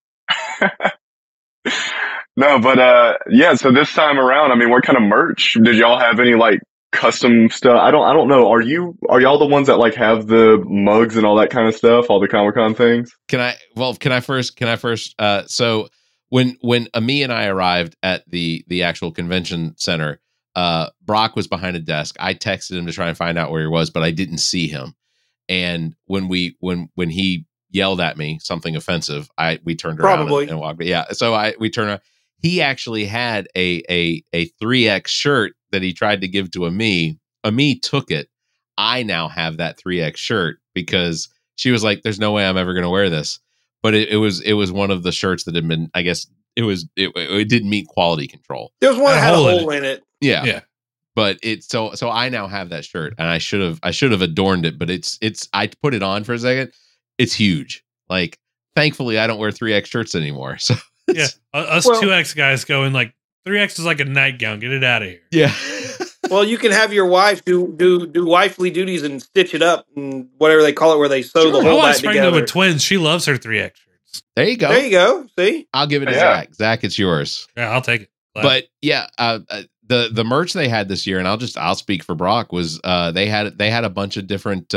No, but so this time around, I mean, what kind of merch? Did y'all have any like custom stuff? I don't know. Are y'all the ones that like have the mugs and all that kind of stuff, all the Comic-Con things? Can I first so when Ami and I arrived at the actual convention center, Brock was behind a desk. I texted him to try and find out where he was, but I didn't see him. And when he yelled at me something offensive, we turned around and walked. Yeah, so we turned around. He actually had a 3X shirt that he tried to give to Ami. Ami took it. I now have that 3X shirt because she was like, "There's no way I'm ever going to wear this." But it was one of the shirts that had been, I guess it didn't meet quality control. There was one that had a hole in it. Yeah. But so I now have that shirt, and I should have adorned it, but it's I put it on for a second. It's huge. Like, thankfully, I don't wear 3X shirts anymore. So yeah, us 2X guys going like 3X is like a nightgown. Get it out of here. Yeah. Well, you can have your wife do wifely duties and stitch it up and whatever they call it, where they sew the whole My wife's together. pregnant with twins. She loves her 3X shirts. There you go. There you go. See, I'll give it to Zach. Zach, it's yours. Yeah, I'll take it. But yeah, the merch they had this year, and I'll speak for Brock, was they had a bunch of different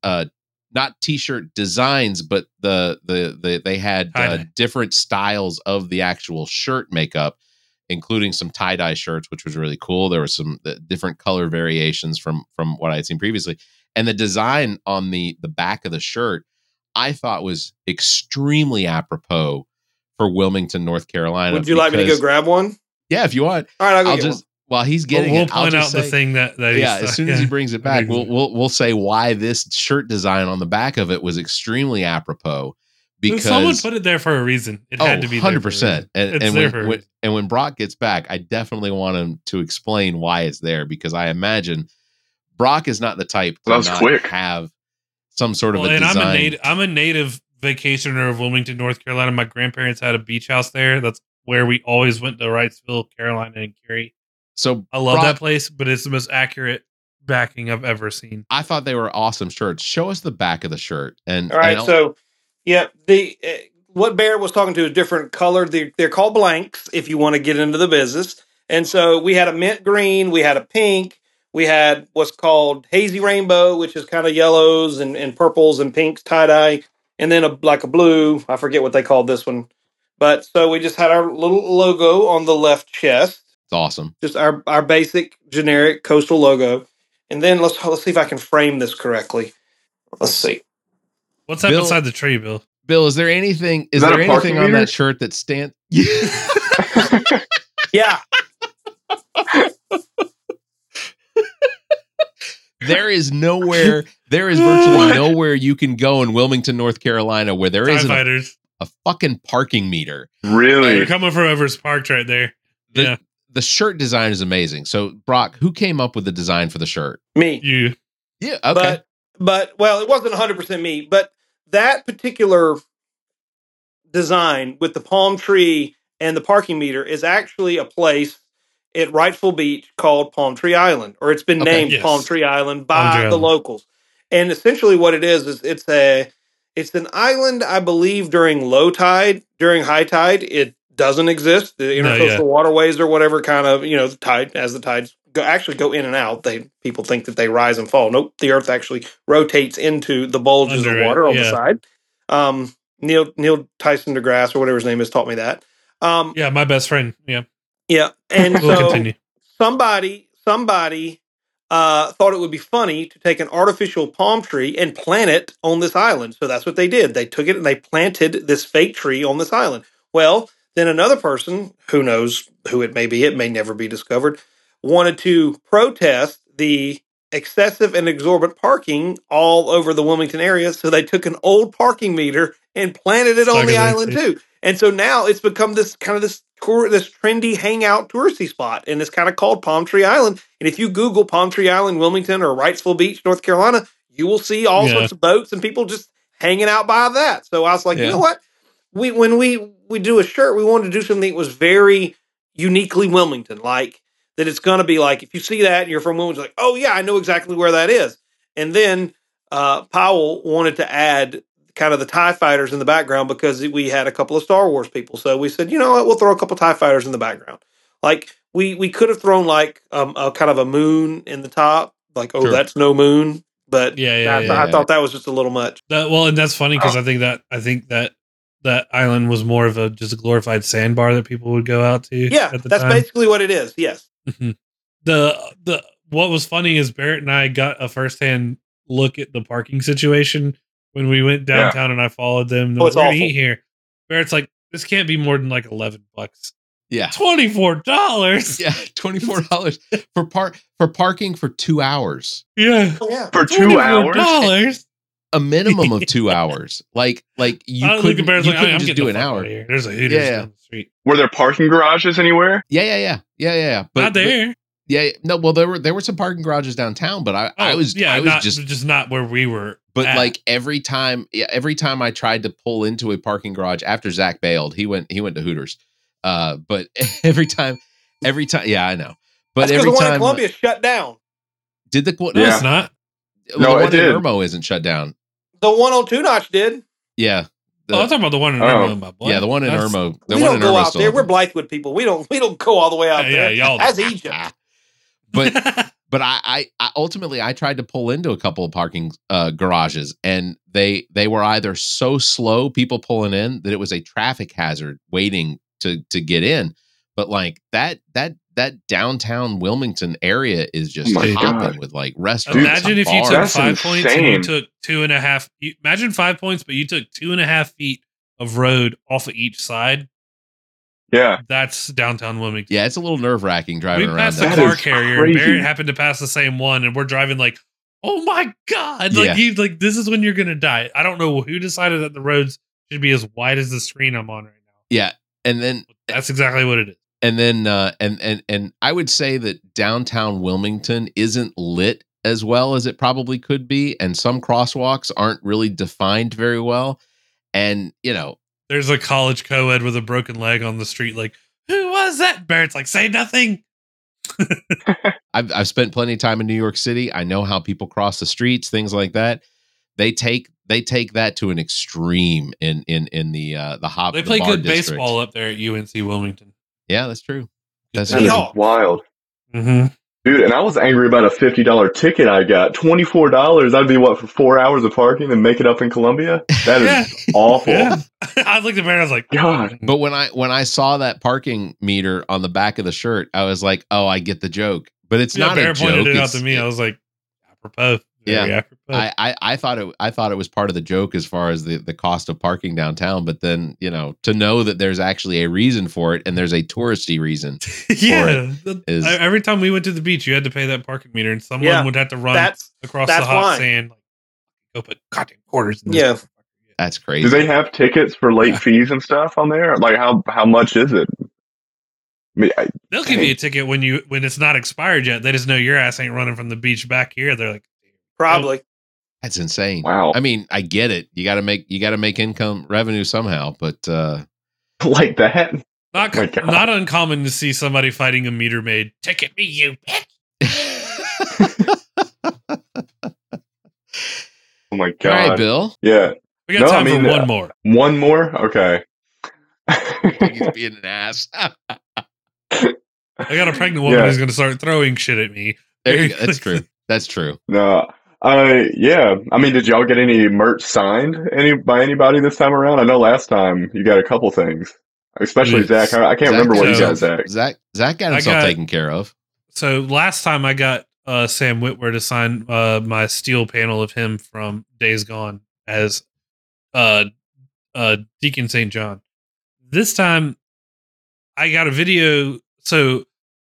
not t-shirt designs, but they had different styles of the actual shirt makeup, including some tie-dye shirts, which was really cool. There were some different color variations from what I had seen previously, and the design on the back of the shirt I thought was extremely apropos for Wilmington, North Carolina. Would you like me to go grab one? Yeah, if you want. All right, I'll get one. While he's getting we'll point out the thing that as soon as he brings it back, we'll say why this shirt design on the back of it was extremely apropos. Because someone put it there for a reason. It had to be 100%. And when Brock gets back, I definitely want him to explain why it's there, because I imagine Brock is not the type to have some sort of a design. I'm a native vacationer of Wilmington, North Carolina. My grandparents had a beach house there. That's where we always went to Wrightsville, Carolina, and Cary. So I love that place, but it's the most accurate backing I've ever seen. I thought they were awesome shirts. Show us the back of the shirt. And all right, so yeah, what Barrett was talking to is different color. They're called blanks if you want to get into the business. And so we had a mint green, we had a pink, we had what's called hazy rainbow, which is kind of yellows and purples and pinks tie dye, and then a blue. I forget what they called this one, but so we just had our little logo on the left chest. It's awesome. Just our basic generic coastal logo. And then let's see if I can frame this correctly. Let's see. What's that beside the tree, Bill? Bill, is there anything on that shirt that stands? Yeah. There is virtually nowhere you can go in Wilmington, North Carolina where there isn't a fucking parking meter. Really? You're coming from Everest Park right there. Yeah. The shirt design is amazing. So, Brock, who came up with the design for the shirt? Me. You. Yeah, okay. But well, it wasn't 100% me, but that particular design with the palm tree and the parking meter is actually a place at Wrightsville Beach called Palm Tree Island, or it's been named Palm Tree Island by the locals. And essentially what it is it's an island, I believe, during low tide. During high tide, it doesn't exist. The intercoastal waterways or whatever kind of, the tide, as the tides go in and out, people think that they rise and fall. Nope, the earth actually rotates into the bulges of water on the side. Neil Tyson DeGrasse, or whatever his name is, taught me that. My best friend. Yeah, and we'll so continue. somebody thought it would be funny to take an artificial palm tree and plant it on this island. So that's what they did. They took it and they planted this fake tree on this island. Well, then another person, who knows who it may never be discovered, wanted to protest the excessive and exorbitant parking all over the Wilmington area. So they took an old parking meter and planted it on the island too. And so now it's become this trendy hangout touristy spot, and it's kind of called Palm Tree Island. And if you Google Palm Tree Island, Wilmington, or Wrightsville Beach, North Carolina, you will see all sorts of boats and people just hanging out by that. So I was like, you know what? When we do a shirt, we wanted to do something that was very uniquely Wilmington, like that it's going to be like, if you see that and you're from Wilmington, like, oh yeah, I know exactly where that is. And then Powell wanted to add kind of the TIE fighters in the background because we had a couple of Star Wars people. So we said, you know what, we'll throw a couple TIE fighters in the background. Like we could have thrown like a kind of a moon in the top, like, that's no moon. But I thought that was just a little much. And that's funny because I think that island was more of just a glorified sandbar that people would go out to. Yeah, that's basically what it is. Yes. the what was funny is Barrett and I got a firsthand look at the parking situation when we went downtown and I followed them. Oh, it's We're gonna awful. eat here. Barrett's like, this can't be more than like $11. Yeah. $24. Yeah, $24 for parking for 2 hours. Yeah. Yeah. For 2 hours? $24. A minimum of 2 hours. Like you couldn't, Barrett's you like, couldn't I'm just getting do the an fuck hour. out of here. There's a Hooters Yeah. down the street. Were there parking garages anywhere? Yeah. But, Not there. Yeah, no. Well, there were some parking garages downtown, but I was just not where we were. But at. like every time I tried to pull into a parking garage after Zach bailed, he went to Hooters. But every time, yeah, I know. But That's every the one time in Columbia shut down. did the no, Yeah. it's not. No, the it one did. in Irmo isn't shut down. The one on Two Notch did. Yeah. I'm talking about the one in Oh. Irmo, my boy. Yeah, the one in That's- Irmo. The We one don't in go Irmo out still there. We're open. Blythewood people. We don't go all the way out there. y'all. That's Egypt. But I ultimately I tried to pull into a couple of parking garages, and they were either so slow, people pulling in, that it was a traffic hazard waiting to get in. But like that downtown Wilmington area is just Oh my hopping God. with like restaurants. Imagine and if you bars. took That's 5 points and you insane. took 2.5. Imagine 5 points, but you took 2.5 feet of road off of each side. Yeah. That's downtown Wilmington. Yeah, it's a little nerve wracking driving We around. passed a that. That car is carrier, and crazy. Barrett happened to pass the same one, and we're driving like, oh my God. Yeah. This is when you're going to die. I don't know who decided that the roads should be as wide as the screen I'm on right now. Yeah, and then That's exactly what it is. and then and I would say that downtown Wilmington isn't lit as well as it probably could be, and some crosswalks aren't really defined very well. And There's a college co-ed with a broken leg on the street. Like, who was that? Barrett's like, say nothing. I've spent plenty of time in New York City. I know how people cross the streets, things like that. They take that to an extreme in the hop. They the play bar good districts. baseball up there at UNC Wilmington. Yeah, that's true. That's That is Seahawks. wild. Mm-hmm. Dude, and I was angry about a $50 ticket I got. $24. That'd be what, for 4 hours of parking and make it up in Columbia? That is awful. Yeah. I looked at Barrett. I was like, God. But when I saw that parking meter on the back of the shirt, I was like, oh, I get the joke. But it's not a Barrett joke. pointed it out It's- to me. I was like, apropos. Very Yeah. apropos. I thought it was part of the joke as far as the cost of parking downtown, but then to know that there's actually a reason for it, and there's a touristy reason. Yeah. is- Every time we went to the beach, you had to pay that parking meter, and someone Yeah, would have to run That's across that's the hot fine. sand. Like, go put goddamn quarters in this. Yeah. That's crazy. Do they have tickets for late fees and stuff on there? Like how much is it? I mean, They'll give you a ticket when it's not expired yet. They just know your ass ain't running from the beach back here. They're like, Probably. That's insane. Wow. I mean, I get it. You got to make income revenue somehow, but like that? not My God. not uncommon to see somebody fighting a meter maid. Ticket me, you bitch. Oh my all God. right, Bill. Yeah. We got No, time I mean, for one more. One more? Okay. He's being an ass. I got a pregnant woman Yeah. who's going to start throwing shit at me. There you go. That's true. That's true. No. Yeah. I mean, did y'all get any merch signed by anybody this time around? I know last time you got a couple things, especially Yes. Zach. I can't remember what you got, got Zach. Zach got I himself got- taken care of. So last time I got Sam Witwer to sign my steel panel of him from Days Gone as Deacon St. John. This time I got a video. So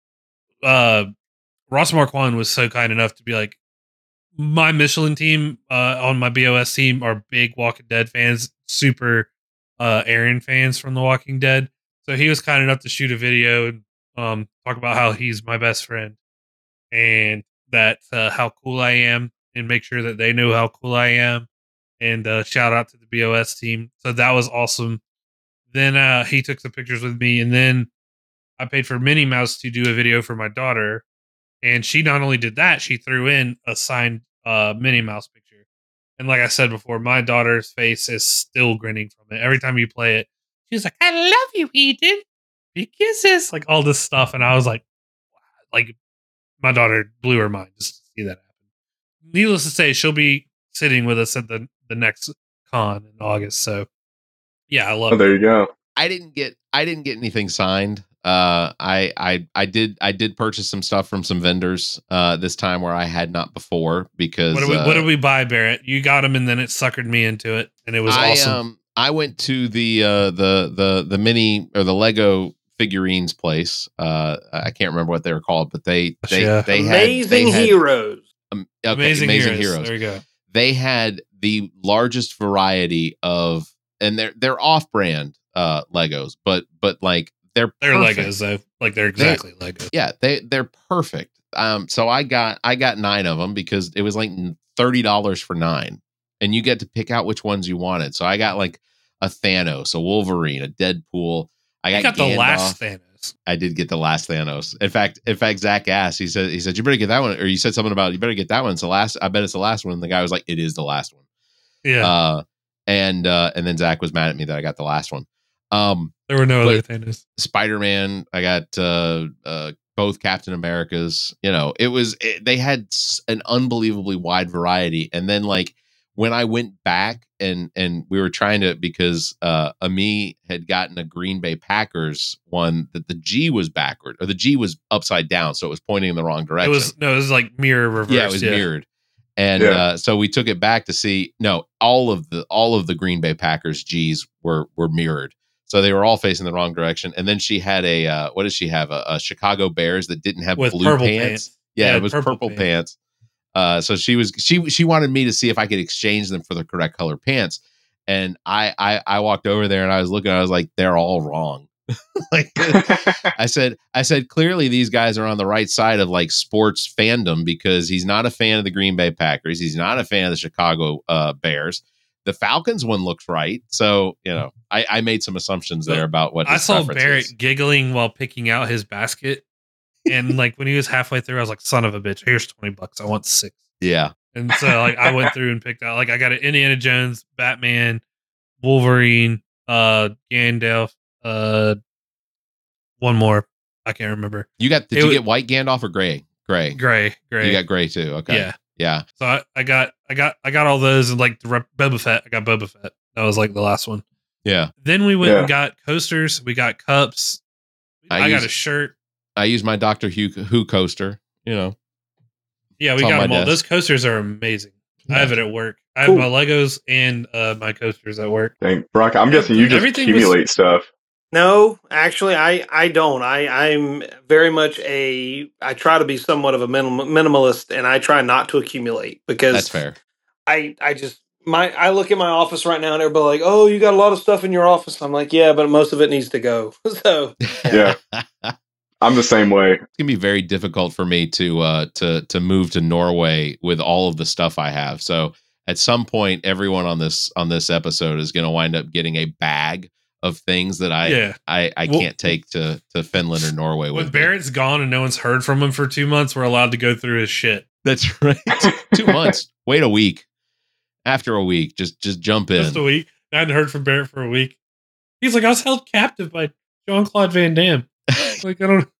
Ross Marquand was so kind enough to be like, my Michelin team on my BOS team are big Walking Dead fans, super Aaron fans from The Walking Dead. So he was kind enough to shoot a video and talk about how he's my best friend and that how cool I am, and make sure that they know how cool I am. And shout out to the BOS team. So that was awesome. Then he took some pictures with me, and then I paid for Minnie Mouse to do a video for my daughter. And she not only did that, she threw in a signed Minnie Mouse picture. And like I said before, my daughter's face is still grinning from it. Every time you play it, she's like, I love you, Ethan. Big kisses. Like all this stuff. And I was like, wow. Like my daughter blew her mind just to see that happen. Needless to say, she'll be sitting with us at the next con in August. So yeah, I love Oh, there you go. I didn't get anything signed. I did purchase some stuff from some vendors this time where I had not before because what did we buy, Barrett? You got them, and then it suckered me into it, and it was awesome. I went to the mini or the Lego figurines place. I can't remember what they were called, but they Amazing Heroes. Amazing Heroes. There you go. They had the largest variety of, and they're off-brand Legos, but like they're Legos though, like they're exactly Legos. Yeah, they're perfect. So I got 9 of them because it was like $30 for 9, and you get to pick out which ones you wanted. So I got like a Thanos, a Wolverine, a Deadpool. I got the last Thanos. I did get the last Thanos. In fact, Zach asked. He said you better get that one, or you said something about you better get that one. It's the last. I bet it's the last one. And the guy was like, it is the last one. Yeah. And then Zach was mad at me that I got the last one. There were no other Thanos. Spider-Man. I got both Captain Americas. You know, they had an unbelievably wide variety. And then like when I went back and we were trying to, because Ami had gotten a Green Bay Packers one that the G was backward, or the G was upside down, so it was pointing in the wrong direction. It was like mirror reverse. Yeah, it was mirrored. And so we took it back to see. No, all of the Green Bay Packers G's were mirrored, so they were all facing the wrong direction. And then she had a what did she have? A Chicago Bears that didn't have with blue pants. Yeah, it was purple pants. So she wanted me to see if I could exchange them for the correct color pants. And I walked over there and I was looking, I was like, they're all wrong. Like I said, clearly these guys are on the right side of like sports fandom, because he's not a fan of the Green Bay Packers. He's not a fan of the Chicago Bears. The Falcons one looks right. So, you know, I made some assumptions there about what I saw Barrett giggling while picking out his basket. And like when he was halfway through, I was like, son of a bitch, here's $20. I want 6. Yeah. And so like I went through and picked out, like I got an Indiana Jones, Batman, Wolverine, Gandalf, one more. I can't remember. Did you get white Gandalf or gray? Gray. You got gray too. Okay. Yeah. Yeah. So I got all those, and like the Boba Fett. I got Boba Fett. That was like the last one. Yeah. Then we went and got coasters. We got cups. I got a shirt. I used my Doctor Who coaster, you know. Yeah, we got them all. Those coasters are amazing. Yeah. I have it at work. I have my Legos and my coasters at work. Dang, Brock, I'm guessing you just accumulate stuff. No, actually, I don't. I'm very much I try to be somewhat of a minimalist, and I try not to accumulate, because that's fair. I look at my office right now and everybody like, oh, you got a lot of stuff in your office. I'm like, yeah, but most of it needs to go. So yeah. I'm the same way. It's gonna be very difficult for me to move to Norway with all of the stuff I have. So at some point, everyone on this episode is gonna wind up getting a bag of things that I can't take to Finland or Norway with. When Barrett's gone and no one's heard from him for 2 months, we're allowed to go through his shit. That's right. 2 months. Wait a week. After a week, just jump in. Just a week. I hadn't heard from Barrett for a week. He's like, I was held captive by Jean-Claude Van Damme. Like, I don't.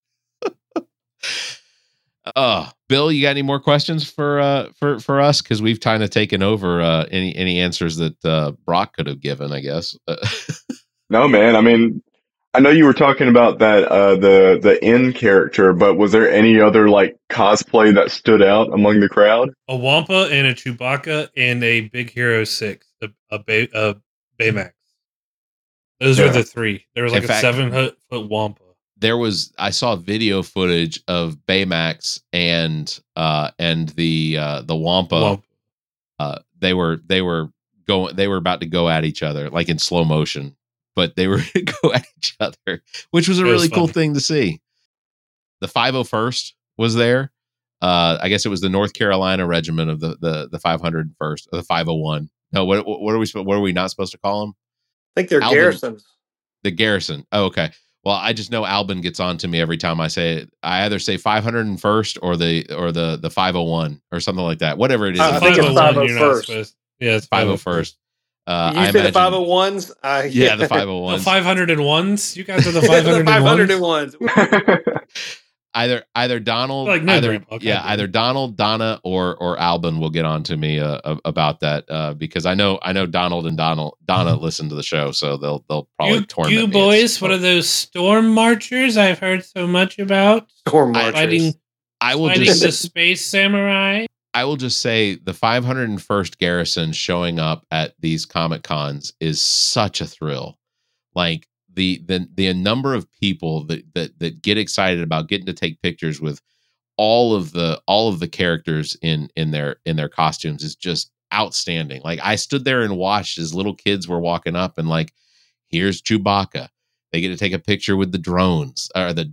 Bill, you got any more questions for us? Because we've kind of taken over any answers that Brock could have given, I guess. No, man. I mean, I know you were talking about that the N character, but was there any other like cosplay that stood out among the crowd? A Wampa and a Chewbacca and a Big Hero 6, a Baymax. Those are the 3. There was like a 7-foot Wampa. I saw video footage of Baymax and the Wampa. They were about to go at each other, like in slow motion, but they were going to go at each other, which was a really cool thing to see. The 501st was there. I guess it was the North Carolina Regiment of the 501st, or the 501. No, what are we not supposed to call them? I think they're garrisons. The garrison. Oh, okay. Well, I just know Albin gets on to me every time I say it. I either say 501st or the 501 or something like that. Whatever it is. I think it's 501st. Yeah, it's 501st. You say the 501s? Yeah, the 501s. The 501s? You guys are the 501s? The 501s. either Donald, Like no okay, either Donald, Donna, or Albin will get on to me about that because I know Donald and Donna listen to the show, so they'll probably torment me. You boys, what are those storm marchers I've heard so much about? Storm marchers. Fighting the space samurai. I will just say the 501st Garrison showing up at these Comic Cons is such a thrill. Like the number of people that get excited about getting to take pictures with all of the characters in their costumes is just outstanding. Like I stood there and watched as little kids were walking up and like, here's Chewbacca. They get to take a picture with the drones or the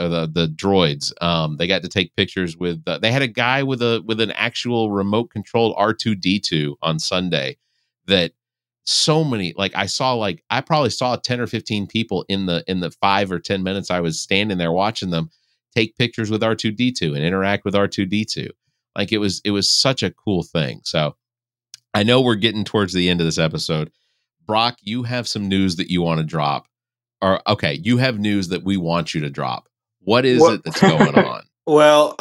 droids. They got to take pictures with. They had a guy with an actual remote controlled R2-D2 on Sunday. That so many I probably saw 10 or 15 people in the 5 or 10 minutes I was standing there watching them take pictures with R2-D2 and interact with R2-D2. Like it was such a cool thing. So I know we're getting towards the end of this episode. Brock, you have some news that you want to drop. Or okay, you have news that we want you to drop. What is it that's going on? Well,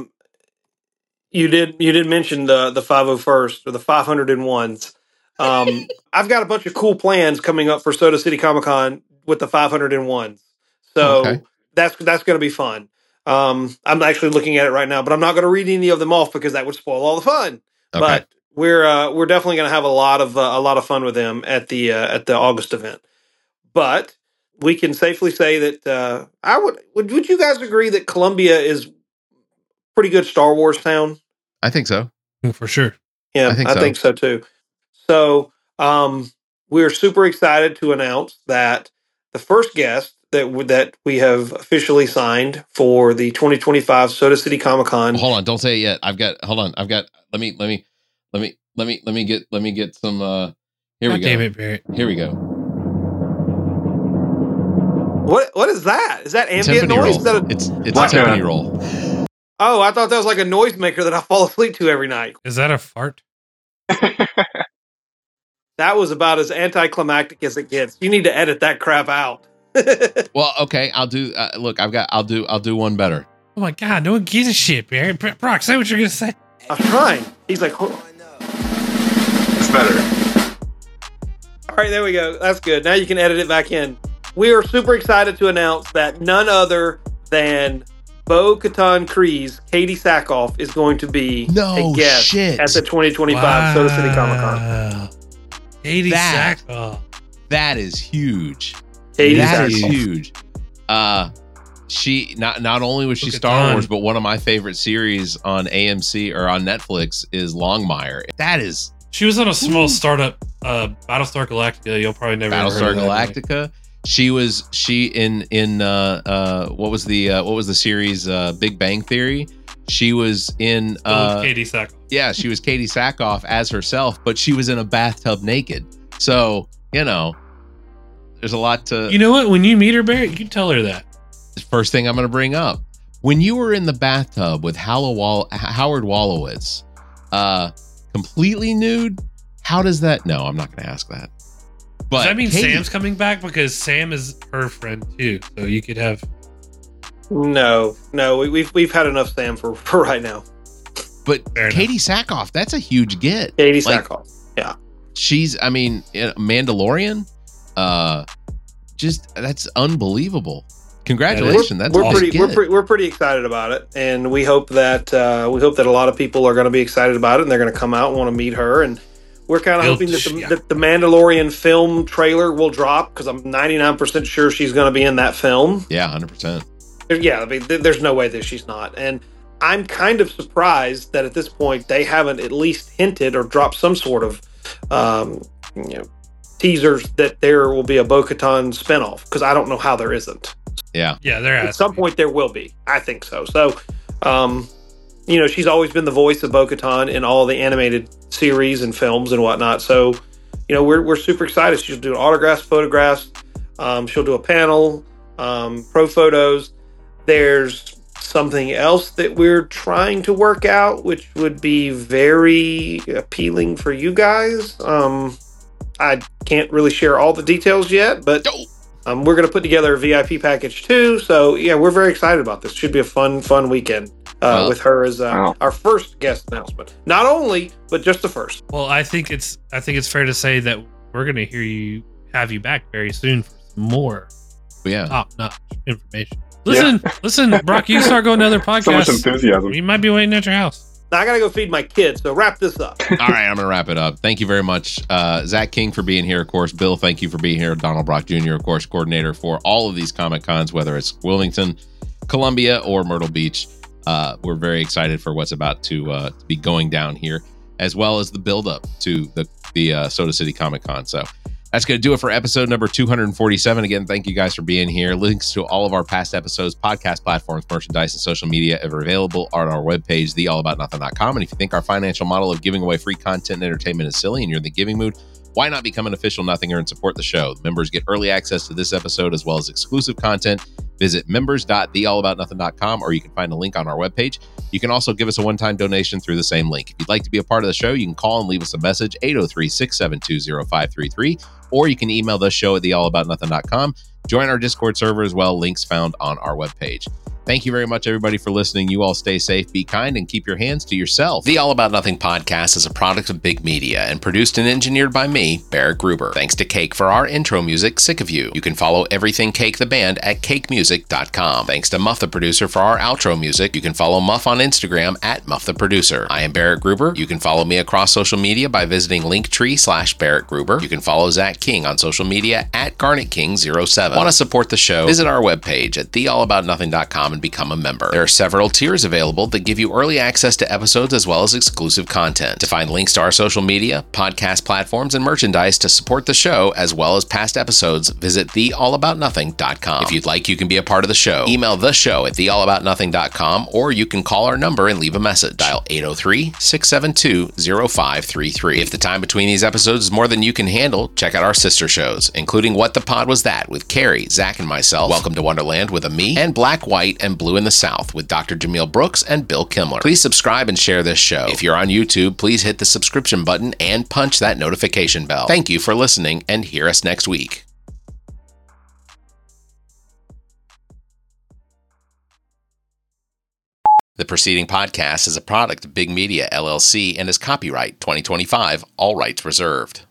you did mention the 501st or the 501s. I've got a bunch of cool plans coming up for Soda City Comic Con with the 501s. So that's going to be fun. I'm actually looking at it right now, but I'm not going to read any of them off because that would spoil all the fun. Okay. But we're definitely going to have a lot of fun with them at the August event. But we can safely say that would you guys agree that Columbia is pretty good Star Wars town? I think so. For sure. Yeah, I think so too. So we're super excited to announce that the first guest that we have officially signed for the 2025 Soda City Comic Con. Hold on, don't say it yet. Let me get some here we go. Damn it, Barrett. Here we go. What is that? Is that ambient noise? It's a timpani roll. Oh, I thought that was like a noisemaker that I fall asleep to every night. Is that a fart? That was about as anticlimactic as it gets. You need to edit that crap out. Well, okay, I'll do. Look, I'll do one better. Oh my God, no one gives a shit, Barry. Brock, say what you're gonna say. I'm trying. He's like, it's better. All right, there we go. That's good. Now you can edit it back in. We are super excited to announce that none other than Bo-Katan Kryze, Katie Sackhoff, is going to be a guest at the 2025 Soda City Comic Con. Katie Sackhoff. That is huge. That is huge. She not only was she Star Wars, but one of my favorite series on AMC or on Netflix is Longmire. That is. She was on a small startup, Battlestar Galactica. You'll probably never heard of that. Battlestar Galactica. She in what was the series Big Bang Theory? She was in Katie Sackhoff. Yeah, she was Katie Sackhoff as herself, but she was in a bathtub naked. So, there's a lot to. You know what? When you meet her, Barrett, you tell her that. First thing I'm going to bring up. When you were in the bathtub with Howard Wolowitz, completely nude, how does that? No, I'm not going to ask that. But does that mean Sam's coming back? Because Sam is her friend too, so you could have. No, we've had enough Sam for right now. But Katie Sackhoff, that's a huge get. Katie Sackhoff, yeah. She's, Mandalorian. Just that's unbelievable. Congratulations! We're pretty excited about it, and we hope that a lot of people are going to be excited about it, and they're going to come out and want to meet her. And we're kind of hoping that the Mandalorian film trailer will drop because I'm 99% sure she's going to be in that film. Yeah, 100%. Yeah, there's no way that she's not. And I'm kind of surprised that at this point they haven't at least hinted or dropped some sort of teasers that there will be a Bo-Katan spinoff, because I don't know how there isn't. Yeah, there at some point there will be. I think so. So, she's always been the voice of Bo-Katan in all the animated series and films and whatnot. So, we're super excited. She'll do autographs, photographs. She'll do a panel, pro photos. There's something else that we're trying to work out, which would be very appealing for you guys. I can't really share all the details yet, but We're going to put together a VIP package too. So yeah, we're very excited about this. Should be a fun weekend with her as our first guest announcement. Not only, but just the first. Well, I think it's fair to say that we're going to have you back very soon for some more top-notch information. Listen, Brock, you start going to other podcasts. So much enthusiasm. We might be waiting at your house. Now I got to go feed my kids, so wrap this up. All right, I'm going to wrap it up. Thank you very much, Zach King, for being here, of course. Bill, thank you for being here. Donald Brock Jr., of course, coordinator for all of these Comic Cons, whether it's Wilmington, Columbia, or Myrtle Beach. We're very excited for what's about to be going down here, as well as the build-up to the Soda City Comic Con. So that's going to do it for episode number 247. Again, thank you guys for being here. Links to all of our past episodes, podcast platforms, merchandise, and social media are available on our webpage, theallaboutnothing.com. And if you think our financial model of giving away free content and entertainment is silly and you're in the giving mood, why not become an official Nothinger and support the show? Members get early access to this episode as well as exclusive content. Visit members.theallaboutnothing.com, or you can find a link on our webpage. You can also give us a one-time donation through the same link. If you'd like to be a part of the show, you can call and leave us a message, 803-672-0533, or you can email the show at theallaboutnothing.com. Join our Discord server as well. Links found on our webpage. Thank you very much, everybody, for listening. You all stay safe, be kind, and keep your hands to yourself. The All About Nothing podcast is a product of Big Media and produced and engineered by me, Barrett Gruber. Thanks to Cake for our intro music, Sick of You. You can follow everything Cake the band at cakemusic.com. Thanks to Muff the producer for our outro music. You can follow Muff on Instagram at Muff the producer. I am Barrett Gruber. You can follow me across social media by visiting Linktree/Barrett Gruber. You can follow Zach King on social media at GarnetKing07. Want to support the show? Visit our webpage at theallaboutnothing.com and become a member. There are several tiers available that give you early access to episodes as well as exclusive content. To find links to our social media, podcast platforms, and merchandise to support the show as well as past episodes, visit theallaboutnothing.com. If you'd like, you can be a part of the show. Email the show at theallaboutnothing.com, or you can call our number and leave a message. Dial 803-672-0533. If the time between these episodes is more than you can handle, check out our sister shows, including What the Pod Was That with Carrie, Zach, and myself, Welcome to Wonderland with Me, and Black, White, and Blue in the South with Dr. Jameel Brooks and Bill Kimler. Please subscribe and share this show. If you're on YouTube, please hit the subscription button and punch that notification bell. Thank you for listening, and hear us next week. The preceding podcast is a product of Big Media, LLC, and is copyright 2025, all rights reserved.